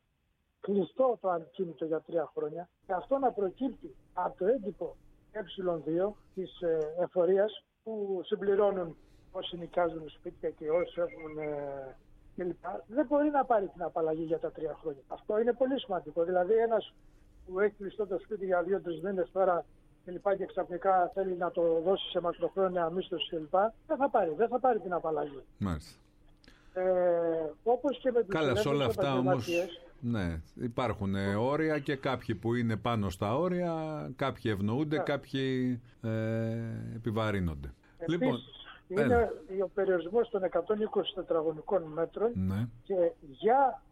και αυτό να προκύπτει από το έντυπο Ε2 της εφορίας που συμπληρώνουν όσοι νοικιάζουν σπίτια και όσοι έχουν κλπ. Δεν μπορεί να πάρει την απαλλαγή για τα 3 χρόνια. Αυτό είναι πολύ σημαντικό. Δηλαδή ένας που έχει κλειστό το σπίτι για 2-3 μήνες τώρα και ξαφνικά θέλει να το δώσει σε μακροχρόνια μίσθωση κλπ. Δεν θα πάρει την απαλλαγή. Μάλιστα. Όπως και με τους καλά, σε όλα αυτά όμως ναι, υπάρχουν όρια και κάποιοι που είναι πάνω στα όρια, κάποιοι ευνοούνται, κάποιοι επιβαρύνονται. Επίσης, λοιπόν, είναι ο περιορισμός των 120 τετραγωνικών μέτρων και για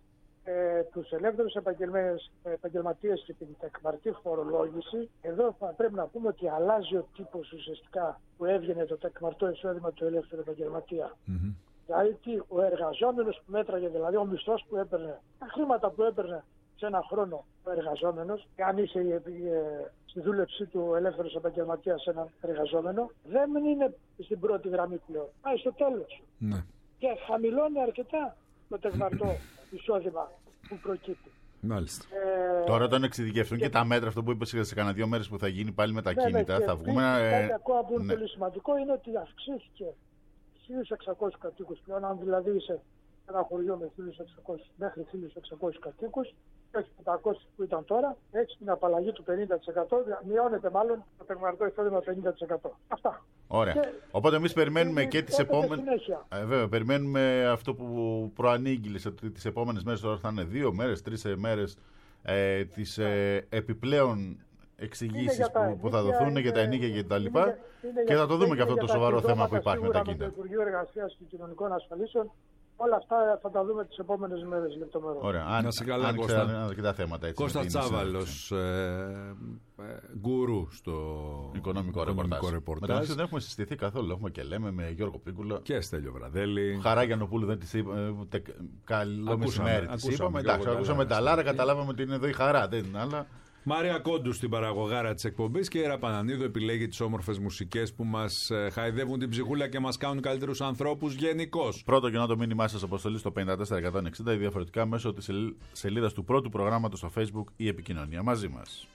τους ελεύθερους επαγγελματίες και την τεκμαρτή φορολόγηση, εδώ θα πρέπει να πούμε ότι αλλάζει ο τύπος ουσιαστικά που έβγαινε το τεκμαρτό εισόδημα του ελεύθερου επαγγελματία. Δηλαδή ο εργαζόμενος που μέτραγε, δηλαδή ο μισθός που έπαιρνε, τα χρήματα που έπαιρνε σε ένα χρόνο ο εργαζόμενος, και αν είσαι στη δούλεψή του ελεύθερος επαγγελματίας έναν εργαζόμενο, δεν είναι στην πρώτη γραμμή πλέον. Πάει στο τέλος. Ναι. Και χαμηλώνει αρκετά το τεκμαρτό εισόδημα που προκύπτει. Μάλιστα. Τώρα όταν εξειδικευτούν και τα μέτρα, αυτό που είπες σε κανένα 2 μέρες που θα γίνει πάλι με τα κίνητα, θα βγούμε. Κάτι ακόμα που είναι πολύ σημαντικό είναι ότι αυξήθηκε 1.600 κατοίκους πλέον. Αν δηλαδή είσαι ένα χωριό με 1.600 μέχρι 1.600 κατοίκους, και όχι 500 που ήταν τώρα, έτσι την απαλλαγή του 50%, μειώνεται μάλλον το τεκμαρτό εισόδημα 50%. Αυτά. Ωραία. Οπότε εμείς περιμένουμε και τις επόμενες. Βέβαια, περιμένουμε αυτό που προανήγγειλες, ότι τις επόμενες μέρες, τώρα θα είναι 2 μέρες, 3 μέρες, τις επιπλέον εξηγήσεις που θα δοθούν για τα ενοίκια και τα λοιπά. Και θα το δούμε και αυτό το σοβαρό θέμα που υπάρχει με τα κίνητα. Το Υπουργείο Εργασίας και Κοινωνικών Ασφαλίσεων. Όλα αυτά θα τα δούμε τις επόμενες μέρες λεπτομερώς. Ωραία. Αν ξέρετε και τα θέματα έτσι. Κώστα Τσάβαλος, γκουρού στο οικονομικό ρεπορτάζ. Μεταξύ δεν έχουμε συστηθεί καθόλου. Έχουμε και λέμε με Γιώργο Πίκουλα και Στέλιο Βραδέλη. Χαρά Γιαννοπούλου δεν της είπαμε. Καλό μεσημέρι της είπαμε. Εντάξει, ακούσαμε τα Λάρα, καταλάβαμε ότι είναι εδώ η Χαρά. Δεν είναι άλλα. Μάρια Κόντου στην παραγωγάρα της εκπομπής και η Ιερα Πανανίδου επιλέγει τις όμορφες μουσικές που μας χαϊδεύουν την ψυχούλα και μας κάνουν καλύτερους ανθρώπους γενικώς. Πρώτο και να το μήνυμά σας αποστολή στο 54160 ή διαφορετικά μέσω της σελίδας του πρώτου προγράμματος στο Facebook ή επικοινωνία μαζί μας.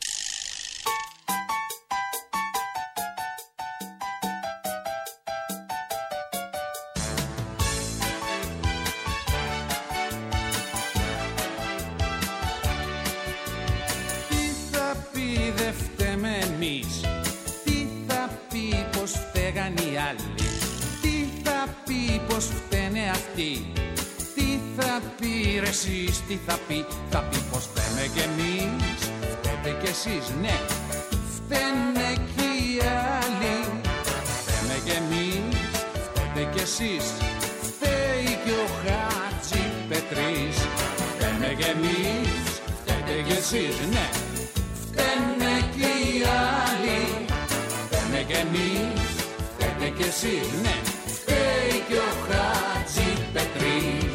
Τι θα πει ρε εσείς, τι θα πει πως φταίμε κι εμείς, φταίτε κι εσείς, ναι, φταίνε κι οι άλλοι, φταίμε κι εμείς, φταίτε κι εσείς, φταίει κι ο Χάτζη Πετρής, φταίμε κι εμείς, φταίτε κι εσείς, ναι, φταίνε κι οι άλλοι, φταίμε κι εμείς, φταίτε κι εσείς, ναι, φταίει κι ο Χάτζη Πετρής.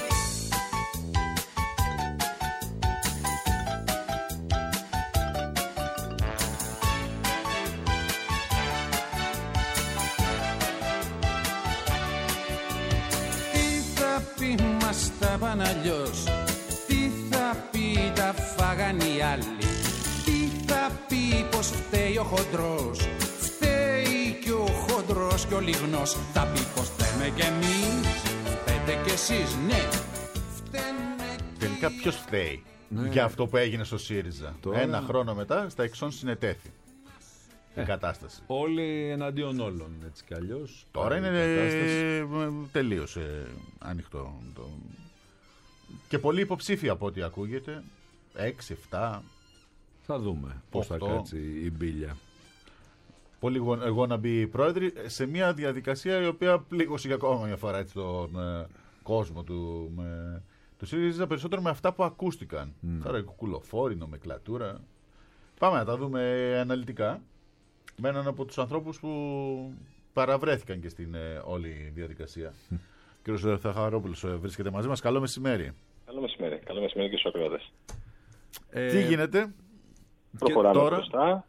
Τι θα πει μας τα πάνε αλλιώς, τι θα πει τα φάγαν οι άλλοι, τι θα πει πως φταίει ο χοντρός, φταίει κι ο χοντρός κι ο λιγνός, θα πει πως φταίμε κι εμείς, φταίτε κι εσείς, ναι, φταίμε. Τελικά ποιος φταίει για αυτό που έγινε στο ΣΥΡΙΖΑ? Ένα χρόνο μετά στα Εξών συνετέθη η κατάσταση. Όλοι εναντίον όλων, έτσι κι αλλιώς. Τώρα είναι τελείως ανοιχτό. Και πολύ υποψήφια από ό,τι ακούγεται. 6-7. Θα δούμε πώς θα κάτσει η μπίλια. Πολύ εγώ να μπει πρόεδροι σε μια διαδικασία η οποία πλήγωσε για ακόμα μια φορά έτσι, τον κόσμο του ΣΥΡΙΖΑ, περισσότερο με αυτά που ακούστηκαν. Τώρα κουκουλοφόρη, νομεκλατούρα. Πάμε να τα δούμε αναλυτικά με έναν από τους ανθρώπους που παραβρέθηκαν και στην όλη διαδικασία. Κύριος Θαχαρόπουλος βρίσκεται μαζί μας. Καλό μεσημέρι. Καλό μεσημέρι. Καλό μεσημέρι και στους ακροατές. Τι γίνεται? Προχωράμε τώρα μπροστά.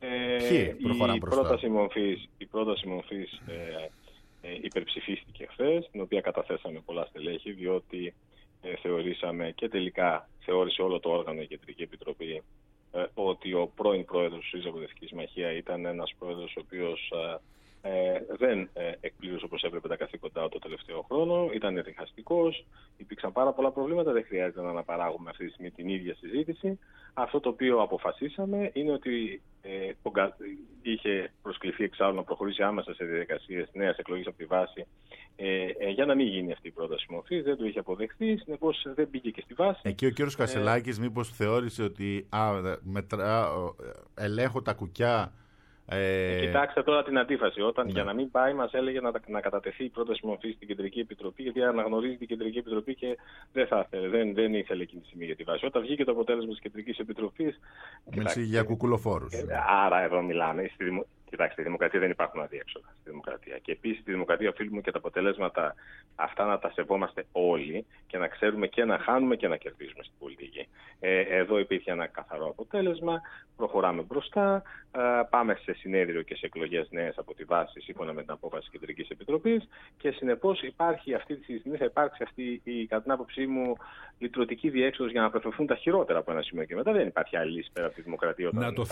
Η πρόταση μορφής υπερψηφίστηκε χθες, την οποία καταθέσαμε πολλά στελέχη, διότι θεωρήσαμε και τελικά θεώρησε όλο το όργανο η Κεντρική Επιτροπή ότι ο πρώην πρόεδρος του ΣΥΡΙΖΑ Προοδευτική Συμμαχία ήταν ένας πρόεδρος ο οποίος δεν εκπλήρωσε όπως έπρεπε τα καθήκοντά το τελευταίο χρόνο, ήταν διχαστικός, υπήρξαν πάρα πολλά προβλήματα, δεν χρειάζεται να αναπαράγουμε αυτή τη στιγμή την ίδια συζήτηση. Αυτό το οποίο αποφασίσαμε είναι ότι είχε προσκληθεί εξάλλου να προχωρήσει άμεσα σε διαδικασίες νέας εκλογής από τη βάση για να μην γίνει αυτή η πρόταση μορφής, δεν το είχε αποδεχθεί, συνεπώς δεν πήγε και στη βάση. Εκεί ο κύριος Κασελάκης μήπως θεώρησε ότι ελέγχω τα κουκιά Κοιτάξτε τώρα την αντίφαση. Όταν για να μην πάει, μας έλεγε να κατατεθεί η πρόταση μορφή στην Κεντρική Επιτροπή, γιατί αναγνωρίζει την Κεντρική Επιτροπή και δεν ήθελε εκείνη τη στιγμή για τη βάση. Όταν βγήκε το αποτέλεσμα της Κεντρικής Επιτροπής. Μίλησε για κουκουλοφόρους. Άρα εδώ μιλάμε. Κοιτάξτε, στη δημοκρατία δεν υπάρχουν αδιέξοδα. Στη δημοκρατία. Και επίσης στη δημοκρατία οφείλουμε και τα αποτελέσματα αυτά να τα σεβόμαστε όλοι και να ξέρουμε και να χάνουμε και να κερδίζουμε στην πολιτική. Εδώ υπήρχε ένα καθαρό αποτέλεσμα. Προχωράμε μπροστά. Πάμε σε συνέδριο και σε εκλογές νέες από τη βάση σύμφωνα με την απόφαση της Κεντρικής Επιτροπής. Και συνεπώς υπάρχει αυτή τη στιγμή, θα υπάρξει αυτή η, κατά την άποψή μου, λυτρωτική διέξοδος για να αποφευθούν τα χειρότερα από ένα σημείο και μετά. Δεν υπάρχει άλλη λύση πέρα από τη δημοκρατία.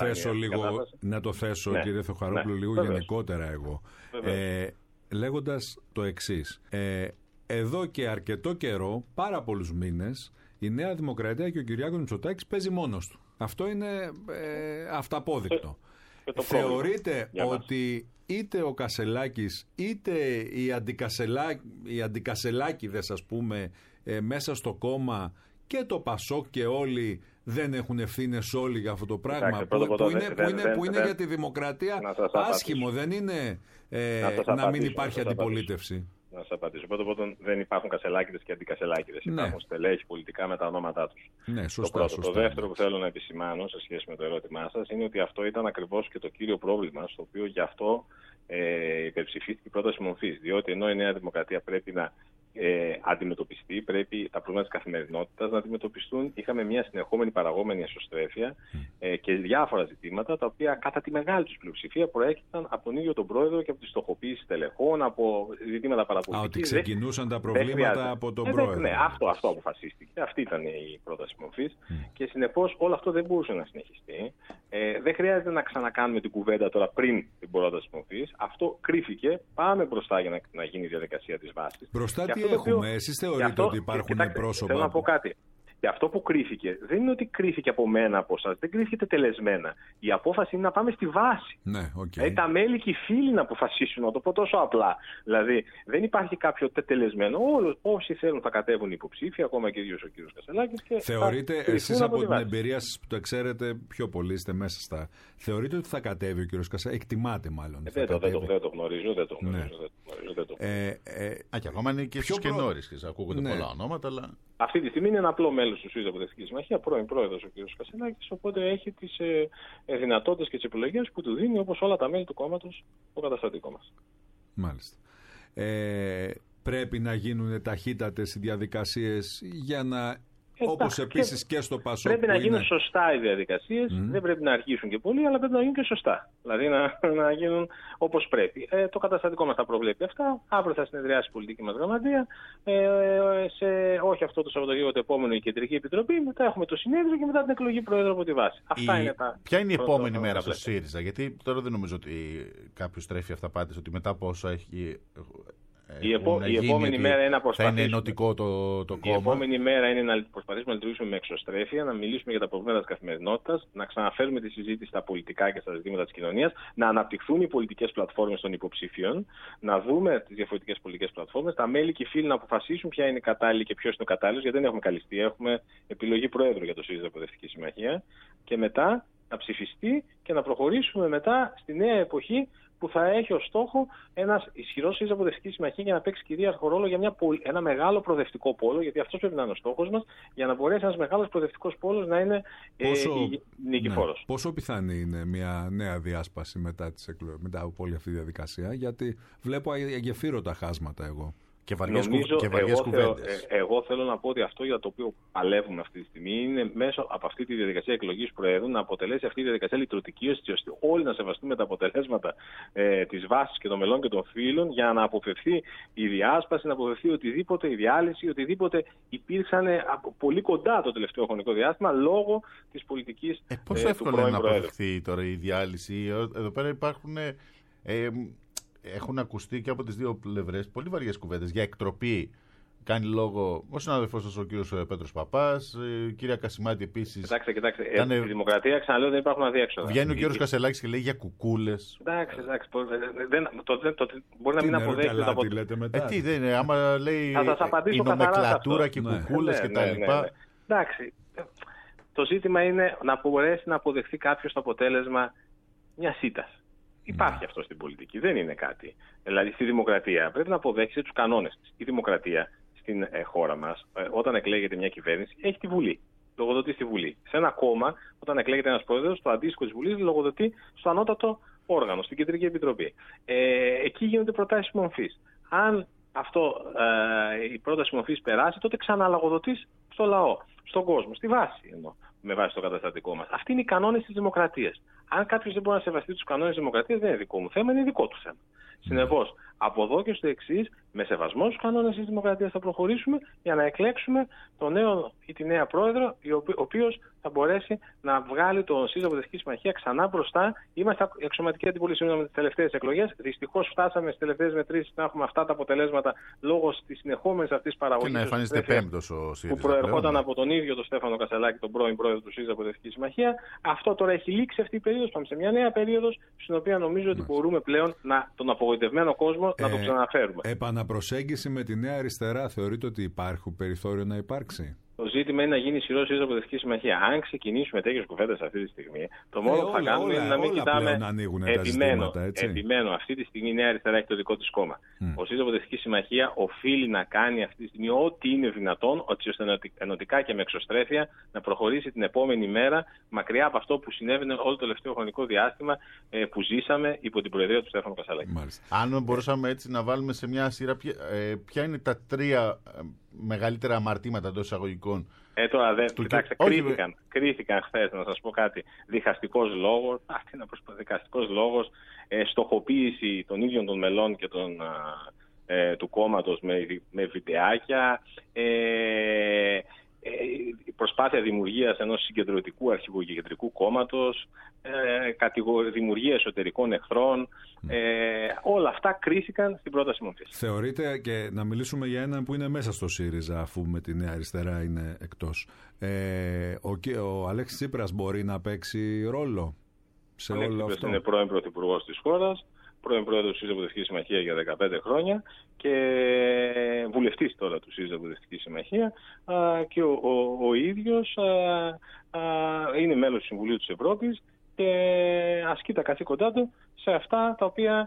Να το θέσω, κύριε Θεοχαρόπουλο, λίγο γενικότερα εγώ. Λέγοντας το εξής. Εδώ και αρκετό καιρό, πάρα πολλούς μήνες, η Νέα Δημοκρατία και ο Κυριάκος Μητσοτάκης παίζει μόνος του. Αυτό είναι αυταπόδεικτο. Θεωρείτε ότι είτε ο Κασελάκης είτε οι αντικασελάκηδες, ας πούμε, μέσα στο κόμμα και το Πασόκ και όλοι δεν έχουν ευθύνες όλοι για αυτό το πράγμα που είναι για τη δημοκρατία άσχημο, δεν είναι να μην υπάρχει αντιπολίτευση. Να σας απαντήσω. Πρώτον, δεν υπάρχουν κασελάκηδες και αντικασελάκηδες. Υπάρχουν στελέχη πολιτικά με τα ονόματά τους. Ναι, σωστά, το πρώτο. Το δεύτερο που θέλω να επισημάνω σε σχέση με το ερώτημά σας είναι ότι αυτό ήταν ακριβώς και το κύριο πρόβλημα, στο οποίο γι' αυτό υπερψηφίστηκε η πρόταση μορφής. Διότι ενώ η Νέα Δημοκρατία πρέπει να αντιμετωπιστεί, πρέπει τα προβλήματα της καθημερινότητας να αντιμετωπιστούν. Είχαμε μια συνεχόμενη παραγόμενη εσωστρέφεια και διάφορα ζητήματα, τα οποία κατά τη μεγάλη τους πλειοψηφία προέκυπταν από τον ίδιο τον πρόεδρο και από τη στοχοποίηση τελεχών, από ζητήματα παραπολιτικής. Ότι ξεκινούσαν τα προβλήματα από τον πρόεδρο. Ναι, αυτό αποφασίστηκε. Αυτή ήταν η πρόταση μορφής και συνεπώς όλο αυτό δεν μπορούσε να συνεχιστεί. Δεν χρειάζεται να ξανακάνουμε την κουβέντα τώρα πριν την πρόταση μορφής. Αυτό κρύφηκε. Πάμε μπροστά για να γίνει η διαδικασία της βάσης. Μπροστά τι έχουμε, εσείς θεωρείτε ότι υπάρχουν πρόσωπα? Θέλω να πω κάτι. Και αυτό που κρίθηκε δεν είναι ότι κρίθηκε από μένα, από εσάς, δεν κρίθηκε τελεσμένα. Η απόφαση είναι να πάμε στη βάση. Ναι, okay. Τα μέλη και οι φίλοι να αποφασίσουν, να το πω τόσο απλά. Δηλαδή δεν υπάρχει κάποιο τελεσμένο. Όσοι θέλουν θα κατέβουν υποψήφοι, ακόμα και ίδιος ο κύριος Κασελάκης. Θεωρείτε, εσείς από την εμπειρία σας που το ξέρετε πιο πολύ, είστε μέσα στα. Θεωρείτε ότι θα κατέβει ο κύριος Κασελάκης? Εκτιμάτε μάλλον. Δεν το γνωρίζω. Και ακόμα είναι και στους καινόρις, ακούγονται πολλά ονόματα, αλλά. Αυτή τη στιγμή είναι ένα απλό μέλος του ΣΥΡΙΖΑ Προοδευτική Συμμαχία, πρώην πρόεδρος ο κ. Κασελάκης, οπότε έχει τις δυνατότητες και τις επιλογές που του δίνει, όπως όλα τα μέλη του κόμματος, το καταστατικό μας. Μάλιστα. Πρέπει να γίνουν ταχύτατες οι διαδικασίες για να. Όπως επίσης και στο Πασόκ. Πρέπει να γίνουν σωστά οι διαδικασίες, δεν πρέπει να αργήσουν και πολύ, αλλά πρέπει να γίνουν και σωστά. Δηλαδή να γίνουν όπως πρέπει. Το καταστατικό μας τα προβλέπει αυτά. Αύριο θα συνεδριάσει η πολιτική μας γραμματεία. Όχι αυτό το Σαββατοκύριακο, το επόμενο η Κεντρική Επιτροπή. Μετά έχουμε το συνέδριο και μετά την εκλογή Προέδρου από τη βάση. Αυτά είναι τα. Ποια είναι η επόμενη μέρα στο ΣΥΡΙΖΑ? Γιατί τώρα δεν νομίζω ότι κάποιος τρέφει αυταπάτες ότι μετά από όσα έχει. Η επόμενη μέρα είναι να προσπαθήσουμε. Θα είναι ενωτικό το κόμμα. Η επόμενη μέρα είναι να προσπαθήσουμε να λειτουργήσουμε με εξωστρέφεια, να μιλήσουμε για τα προβλήματα της καθημερινότητας, να ξαναφέρουμε τη συζήτηση στα πολιτικά και στα ζητήματα της κοινωνίας, να αναπτυχθούν οι πολιτικές πλατφόρμες των υποψηφίων, να δούμε τις διαφορετικές πολιτικές πλατφόρμες, τα μέλη και οι φίλοι να αποφασίσουν ποια είναι κατάλληλη και ποιος είναι ο κατάλληλος, γιατί δεν έχουμε καλυστεί. Έχουμε επιλογή Προέδρου για το ΣΥΡΙΖΑ Προοδευτική Συμμαχία και μετά να ψηφιστεί και να προχωρήσουμε μετά στη νέα εποχή που θα έχει ως στόχο ένας ισχυρός ΣΥΡΙΖΑ Προοδευτική Συμμαχία για να παίξει κυρίαρχο ρόλο για ένα μεγάλο προοδευτικό πόλο, γιατί αυτός πρέπει να είναι ο στόχος μας, για να μπορέσει ένας μεγάλος προοδευτικός πόλος να είναι νικηφόρος. Ναι. Πόσο πιθανή είναι μια νέα διάσπαση μετά από όλη αυτή τη διαδικασία, γιατί βλέπω αγεφύρωτα χάσματα εγώ. Και βαριές κουβέντες. Εγώ θέλω να πω ότι αυτό για το οποίο παλεύουμε αυτή τη στιγμή είναι μέσω από αυτή τη διαδικασία εκλογής Προέδρου να αποτελέσει αυτή η διαδικασία λειτουργική, ώστε όλοι να σεβαστούμε τα αποτελέσματα της βάσης και των μελών και των φίλων, για να αποφευθεί η διάσπαση, να αποφευθεί οτιδήποτε, η διάλυση, οτιδήποτε υπήρξαν πολύ κοντά το τελευταίο χρονικό διάστημα λόγω της πολιτικής του πρώην Προέδρου. Πόσο εύκολο είναι να αποφευθεί τώρα η διάλυση? Εδώ πέρα υπάρχουν. Έχουν ακουστεί και από τις δύο πλευρές πολύ βαριές κουβέντες για εκτροπή. Κάνει λόγο ο συνάδελφός σας ο κύριος Πέτρος Παπάς, η κυρία Κασιμάτη επίσης. Κοιτάξτε. Η δημοκρατία, ξαναλέω, δεν υπάρχουν αδιέξοδα. Βγαίνει ο κύριος Κασελάκης και λέει για κουκούλες. Εντάξει. Μπορεί να μην αποδέχεται το αποτέλεσμα. Τι δεν είναι, άμα λέει η νομεκλατούρα και κουκούλες κτλ. Εντάξει. Το ζήτημα είναι να μπορέσει να αποδεχθεί κάποιος το αποτέλεσμα μιας ήττας. Υπάρχει αυτό στην πολιτική, δεν είναι κάτι. Δηλαδή στη δημοκρατία πρέπει να αποδέχεσαι τους κανόνες της. Η δημοκρατία στην χώρα μας, όταν εκλέγεται μια κυβέρνηση, έχει τη Βουλή. Λογοδοτεί στη Βουλή. Σε ένα κόμμα, όταν εκλέγεται ένας πρόεδρος, το αντίστοιχο της Βουλής λογοδοτεί στο ανώτατο όργανο, στην Κεντρική Επιτροπή. Εκεί γίνονται προτάσεις μορφής. Αν η πρόταση μορφής περάσει, τότε ξαναλογοδοτείς στο λαό, στον κόσμο, στη βάση εννοώ, με βάση το καταστατικό μας. Αυτοί είναι οι κανόνες της δημοκρατίας. Αν κάποιος δεν μπορεί να σεβαστεί τους κανόνες της δημοκρατίας, δεν είναι δικό μου θέμα, είναι δικό του θέμα. Συνεπώς, από εδώ και στο εξής, με σεβασμό στους κανόνες της δημοκρατίας θα προχωρήσουμε για να εκλέξουμε τον νέο ή τη νέα πρόεδρο, ο οποίος θα μπορέσει να βγάλει τον ΣΥΡΙΖΑ Προοδευτική Συμμαχία ξανά μπροστά. Είμαστε αξιωματική αντιπολίτευση με τις τελευταίες εκλογές. Δυστυχώς φτάσαμε στις τελευταίες μετρήσεις να έχουμε αυτά τα αποτελέσματα λόγω της συνεχόμενης αυτής παραγωγής. Και να εμφανίζεται πέμπτος ο ΣΥΡΙΖΑ. Που προερχόταν από τον ίδιο τον Στέφανο Κασελάκη, τον πρώην πρόεδρο του ΣΥΡΙΖΑ Προοδευτική Συμμαχία. Αυτό τώρα έχει λήξει αυτή η περίοδος. Πάμε σε μια νέα περίοδος, στην οποία νομίζω ότι μπορούμε πλέον τον απογοητευμένο κόσμο να το ξαναφέρουμε. Επαναπροσέγγιση με τη Νέα Αριστερά, θεωρείτε ότι υπάρχει περιθώριο να υπάρξει? Το ζήτημα είναι να γίνει ισχυρό ΣΥΡΙΖΑ Προοδευτική Συμμαχία. Αν ξεκινήσουμε τέτοιες κουβέντες αυτή τη στιγμή, το μόνο που θα κάνουμε είναι να μην κοιτάμε. Επιμένω, αυτή τη στιγμή η Νέα Αριστερά έχει το δικό της κόμμα. Ο ΣΥΡΙΖΑ Προοδευτική Συμμαχία οφείλει να κάνει αυτή τη στιγμή ό,τι είναι δυνατόν, ώστε ενωτικά και με εξωστρέφεια να προχωρήσει την επόμενη μέρα μακριά από αυτό που συνέβαινε όλο το τελευταίο χρονικό διάστημα που ζήσαμε υπό την προεδρία του Στέφανου Κασελάκη. Αν μπορούσαμε έτσι να βάλουμε σε μια σειρά, ποια είναι τα τρία μεγαλύτερα αμαρτήματα εντός εισαγωγικών? Τώρα κοιτάξτε, κρίθηκαν χθες, να σας πω κάτι. Διχαστικός λόγος, διχαστικός λόγος, στοχοποίηση των ίδιων των μελών και του κόμματος με βιντεάκια, προσπάθεια δημιουργίας ενός συγκεντρωτικού αρχηγοκεντρικού κόμματος, δημιουργία εσωτερικών εχθρών, όλα αυτά κρίθηκαν στην πρόταση μορφής. Θεωρείτε, και να μιλήσουμε για έναν που είναι μέσα στο ΣΥΡΙΖΑ, αφού με τη Νέα Αριστερά είναι εκτός, ο Αλέξης Τσίπρας μπορεί να παίξει ρόλο σε όλο αυτό? Είναι πρώην πρωθυπουργός της χώρας, πρώην πρόεδρος του ΣΥΡΙΖΑ Προοδευτική Συμμαχία για 15 χρόνια και βουλευτής τώρα του ΣΥΡΙΖΑ Προοδευτική Συμμαχία, και ο ίδιος είναι μέλος του Συμβουλίου της Ευρώπης και ασκεί τα καθήκοντά του σε αυτά τα οποία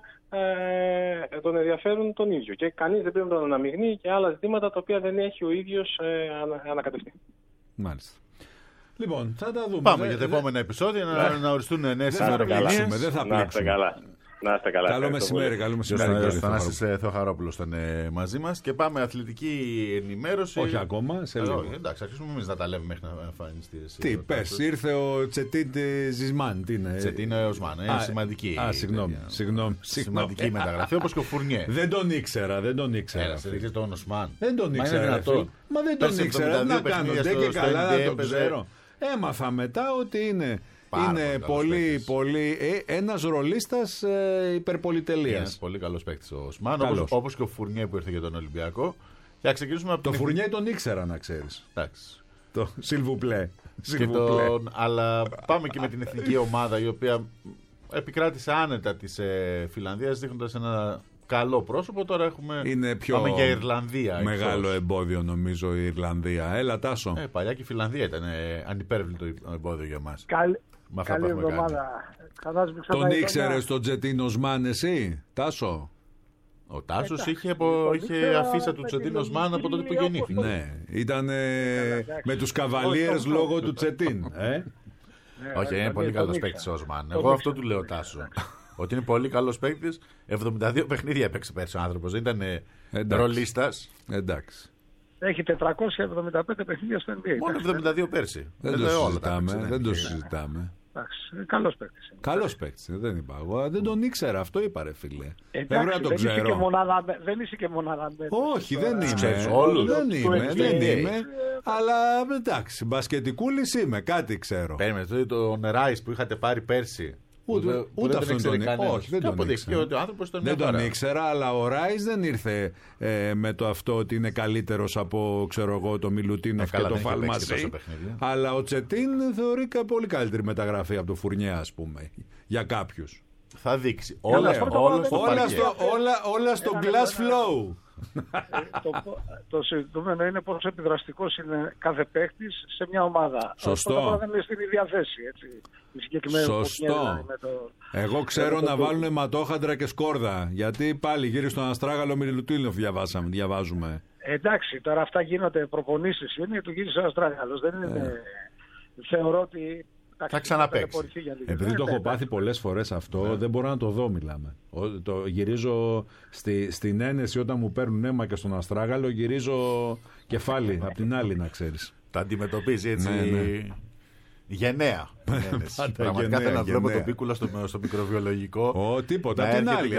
τον ενδιαφέρουν τον ίδιο. Και κανείς δεν πρέπει να τον αναμειγνύει και άλλα ζητήματα τα οποία δεν έχει ο ίδιος ανακατευτεί. Μάλιστα. Λοιπόν, θα τα δούμε. Πάμε για τα επόμενα επεισόδια να οριστούν νέες ημερομηνίες. Δεν θα πλήξουμε. Να είστε καλά. Καλό μεσημέρι. Ο Θανάσης Θεοχαρόπουλος ήταν μαζί μας και πάμε αθλητική ενημέρωση. Όχι ακόμα, σε λίγο. Εντάξει, αρχίσουμε εμείς να τα λέμε μέχρι να εμφανιστεί. Τι πες, ήρθε ο Τσετίν Ζισμάν. Τι είναι? Τσετίν Οσμάν, είναι σημαντική. Συγγνώμη. Σημαντική μεταγραφή, όπως και ο Φουρνιέ. Δεν τον ήξερα. Δεν τον Οσμάν. Δεν τον ήξερα. Μα δεν τον ήξερα. Να κάνω και καλά να το ξέρω. Έμαθα μετά ότι είναι πολύ ένας ρολίστας υπερπολιτελείας. Ένας πολύ καλός παίκτης ο Οσμάν, όπως και ο Φουρνιέ που ήρθε για τον Ολυμπιακό. Και ξεκινήσουμε από το Φουρνιέ τον ήξερα, να ξέρεις. Εντάξει. Το Σιλβουπλέ. Αλλά πάμε και με την εθνική ομάδα, η οποία επικράτησε άνετα της Φιλανδίας, δείχνοντας ένα καλό πρόσωπο. Τώρα πάμε για Ιρλανδία. Μεγάλο εμπόδιο νομίζω η Ιρλανδία. Έλα Τάσο. Παλιά και η Φιλανδία ήταν ανυπέρβλητο εμπόδιο για μας. Καλή εβδομάδα. Τον ήξερες τον Τσετίν Οσμάν εσύ, Τάσο? Ο Τάσος είχε αφίσα του Τσετίν Οσμάν από τότε που γεννήθηκε. Ναι, ήταν με τους καβαλίερς λόγω του Τσετίν. Όχι, είναι πολύ καλός παίκτης ο Οσμάν. Εγώ αυτό του λέω Τάσο. Ότι είναι πολύ καλός παίκτης. 72 παιχνίδια έπαιξε πέρσι ο άνθρωπος. Δεν ήταν ρολίστας. Εντάξει. Έχει 475 παιχνίδια στο NBA. Μόνο 72 πέρσι. Δεν το συζητάμε. Καλός παίκτης. Καλός παίκτης, δεν είπα εγώ. Δεν τον ήξερα, αυτό είπα ρε φίλε. Εντάξει, δεν είσαι και μονάδα. Όχι, δεν είμαι. Δεν είμαι. Αλλά εντάξει, μπασκετικούλης είμαι, κάτι ξέρω. Παίρνουμε τον Ράις που είχατε πάρει πέρσι. Ούτε αυτόν τον ήξερα. Όχι, δεν τον ήξερα. Δεν τον ήξερα, αλλά ο Ράις δεν ήρθε με το αυτό ότι είναι καλύτερος από, ξέρω εγώ, το Μιλουτίνοφ και το Φαλμασί. Αλλά ο Τσετίν θεωρεί πολύ καλύτερη μεταγραφή από το Φουρνιέ, ας πούμε, για κάποιους. Θα δείξει. Όλα στο στο glass flow. Το συζητούμενο είναι πόσο επιδραστικός είναι κάθε παίκτης σε μια ομάδα. Σωστό. Αυτό δεν είναι στην ίδια θέση. Σωστό. Εγώ ξέρω να βάλουν αιματόχαντρα και σκόρδα. Γιατί πάλι γύρω στον Αστράγαλο Μιλουτίνοφ διαβάζουμε. Εντάξει, τώρα αυτά γίνονται προπονήσεις. Είναι του γύρισε ο Αστράγαλος. Δεν είναι. Θεωρώ ότι. Θα ξαναπαίξει. Επειδή το έχω πάθει πολλές φορές αυτό, δεν μπορώ να το δω, μιλάμε. Το γυρίζω στην ένεση όταν μου παίρνουν αίμα και στον Αστράγαλο, γυρίζω κεφάλι απ' την άλλη, να ξέρεις. Τα αντιμετωπίζει έτσι. Ναι. Γενναία. Πραγματικά θέλω να βλέπω τον Πίκουλα στο μικροβιολογικό. Τίποτα.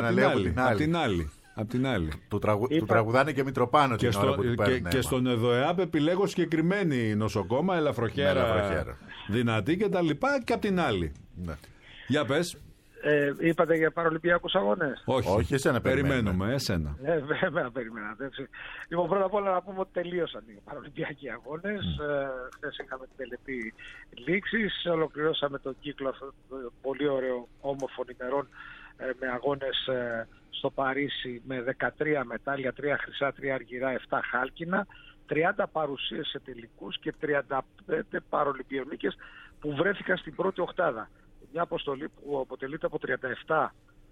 Απ' την άλλη. Του τραγουδάνε και Μητροπάνο την ώρα που του παίρνουν. Και στον ΕΔΟΕΑΠ επιλέγω συγκεκριμένη νοσοκόμα, ελαφροχέρα, δυνατή και τα λοιπά, και απ' την άλλη. Ναι. Για πες. Είπατε για παραολυμπιακούς αγώνες. Όχι, εσένα περιμένουμε. Εσένα. Βέβαια περιμένατε. Λοιπόν, πρώτα απ' όλα να πούμε ότι τελείωσαν οι παραολυμπιακοί αγώνες. Χθες είχαμε την τελετή λήξης. Ολοκληρώσαμε τον κύκλο αυτό πολύ ωραίο, όμορφων ημερών, με αγώνες στο Παρίσι με 13 μετάλλια, 3 χρυσά, 3 αργυρά, 7 χάλκινα, 30 παρουσίες σε τελικούς και 35 παρολυμπιονίκες που βρέθηκαν στην πρώτη οκτάδα. Μια αποστολή που αποτελείται από 37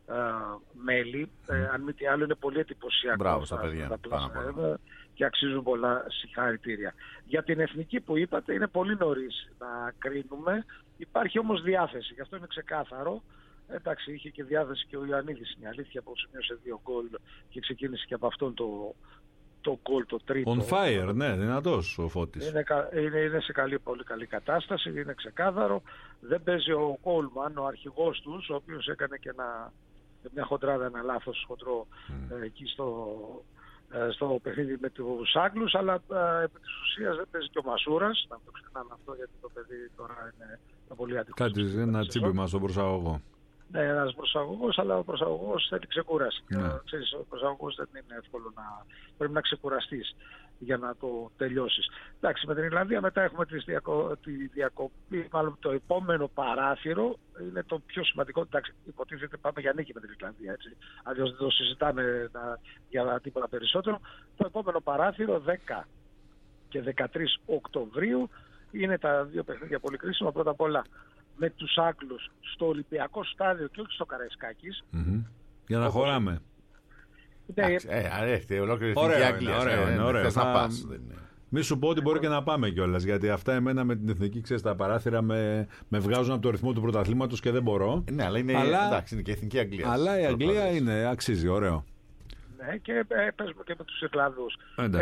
μέλη, αν μη τι άλλο είναι πολύ εντυπωσιακό. Μπράβο στα παιδιά. Και αξίζουν πολλά συγχαρητήρια. Για την εθνική που είπατε είναι πολύ νωρίς να κρίνουμε, υπάρχει όμως διάθεση, γι' αυτό είναι ξεκάθαρο. Εντάξει, είχε και διάθεση και ο Ιωαννίδης, είναι αλήθεια, που σημείωσε 2 γκολ και ξεκίνησε και από αυτόν το γκολ το τρίτο. On fire, ναι, δυνατός ο Φώτης. Είναι σε πολύ καλή κατάσταση, είναι ξεκάθαρο. Δεν παίζει ο Κόλμαν, ο αρχηγός τους, ο οποίος έκανε και μια χοντράδα, ένα λάθος χοντρό εκεί στο παιχνίδι με τους Άγγλους, αλλά επί της ουσίας δεν παίζει και ο Μασούρας. Να το ξεχνάμε αυτό, γιατί το παιδί τώρα είναι πολύ αντικειμενικό. Κάτι, ένα τσίπημα στον προσαγωγό. Ναι, ένας προσαγωγός, αλλά ο προσαγωγός θέλει ξεκούραση. Ξέρεις, ο προσαγωγός δεν είναι εύκολο πρέπει να ξεκουραστείς για να το τελειώσεις. Εντάξει, με την Ιρλανδία μετά έχουμε τη διακοπή, μάλλον το επόμενο παράθυρο είναι το πιο σημαντικό. Εντάξει, υποτίθεται πάμε για νίκη με την Ιρλανδία, έτσι. Αλλιώς δεν το συζητάμε για τίποτα περισσότερο. Το επόμενο παράθυρο, 10 και 13 Οκτωβρίου, είναι τα δύο παιχνίδια πολύ κρίσιμα. Πρώτα απ' όλα με τους Άγγλους στο Ολυμπιακό στάδιο και όχι στο Καραϊσκάκης. Για να χωράμε. Αρέχεται ολόκληρη εθνική Αγγλία. Ωραίο. Θες να πας. Μη σου πω ότι μπορεί και να πάμε κιόλας, γιατί αυτά εμένα με την εθνική, ξέρεις, τα παράθυρα με βγάζουν από το ρυθμό του πρωταθλήματος και δεν μπορώ. Ναι, αλλά είναι και η εθνική Αγγλία. Αλλά η Αγγλία αξίζει, ωραίο. Ναι, και παίζουμε και με τους Ιρλανδούς.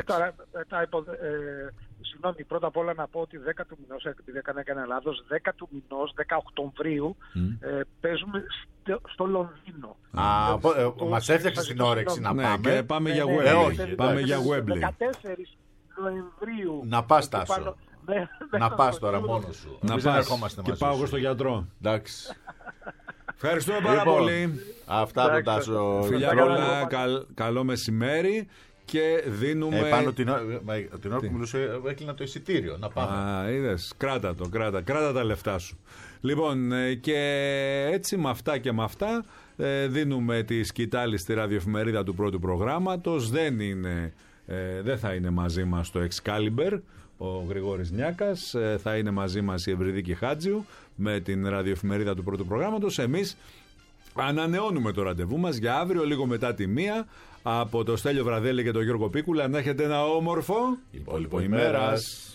Συγγνώμη, πρώτα απ' όλα να πω ότι 10 του μηνός, επειδή έκανα λάθος, 10 του μηνός, 10 Οκτωβρίου, παίζουμε στο Λονδίνο. Μας έφτιαξες την όρεξη να πάμε. Και πάμε για Wembley. Πάμε για Wembley. 14 Νοεμβρίου. Να πας, Τάσο. Να πας τώρα μόνος σου. Να πας και πάω εγώ στο γιατρό. Εντάξει. Ευχαριστούμε πάρα πολύ. Αυτά από Τάσο. Φιλιά πολλά, καλό μεσημέρι. Και δίνουμε. Πάνω την ώρα που μιλούσε, έκλεινα το εισιτήριο. Να πάμε. Είδες, κράτα τα λεφτά σου. Λοιπόν, και έτσι με αυτά και με αυτά δίνουμε τη σκητάλη στη ραδιοεφημερίδα του πρώτου προγράμματος. Δεν θα είναι μαζί μας το Excalibur, ο Γρηγόρης Νιάκας. Θα είναι μαζί μας η Ευρυδίκη Χάτζιου με την ραδιοεφημερίδα του πρώτου προγράμματος. Εμείς ανανεώνουμε το ραντεβού μας για αύριο λίγο μετά τη 1 από το Στέλιο Βραδέλη και τον Γιώργο Πίκουλα. Να έχετε ένα όμορφο υπόλοιπο ημέρας.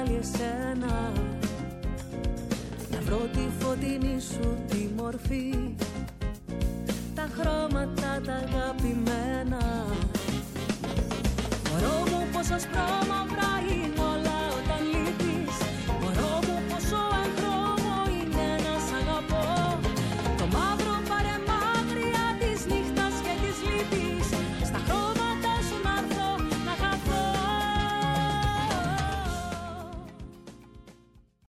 πάλι εσένα, να βρω τη φωτεινή σου τη μορφή, τα χρώματα τα αγαπημένα. Μωρό μου πόσο σπρώμαυρα είναι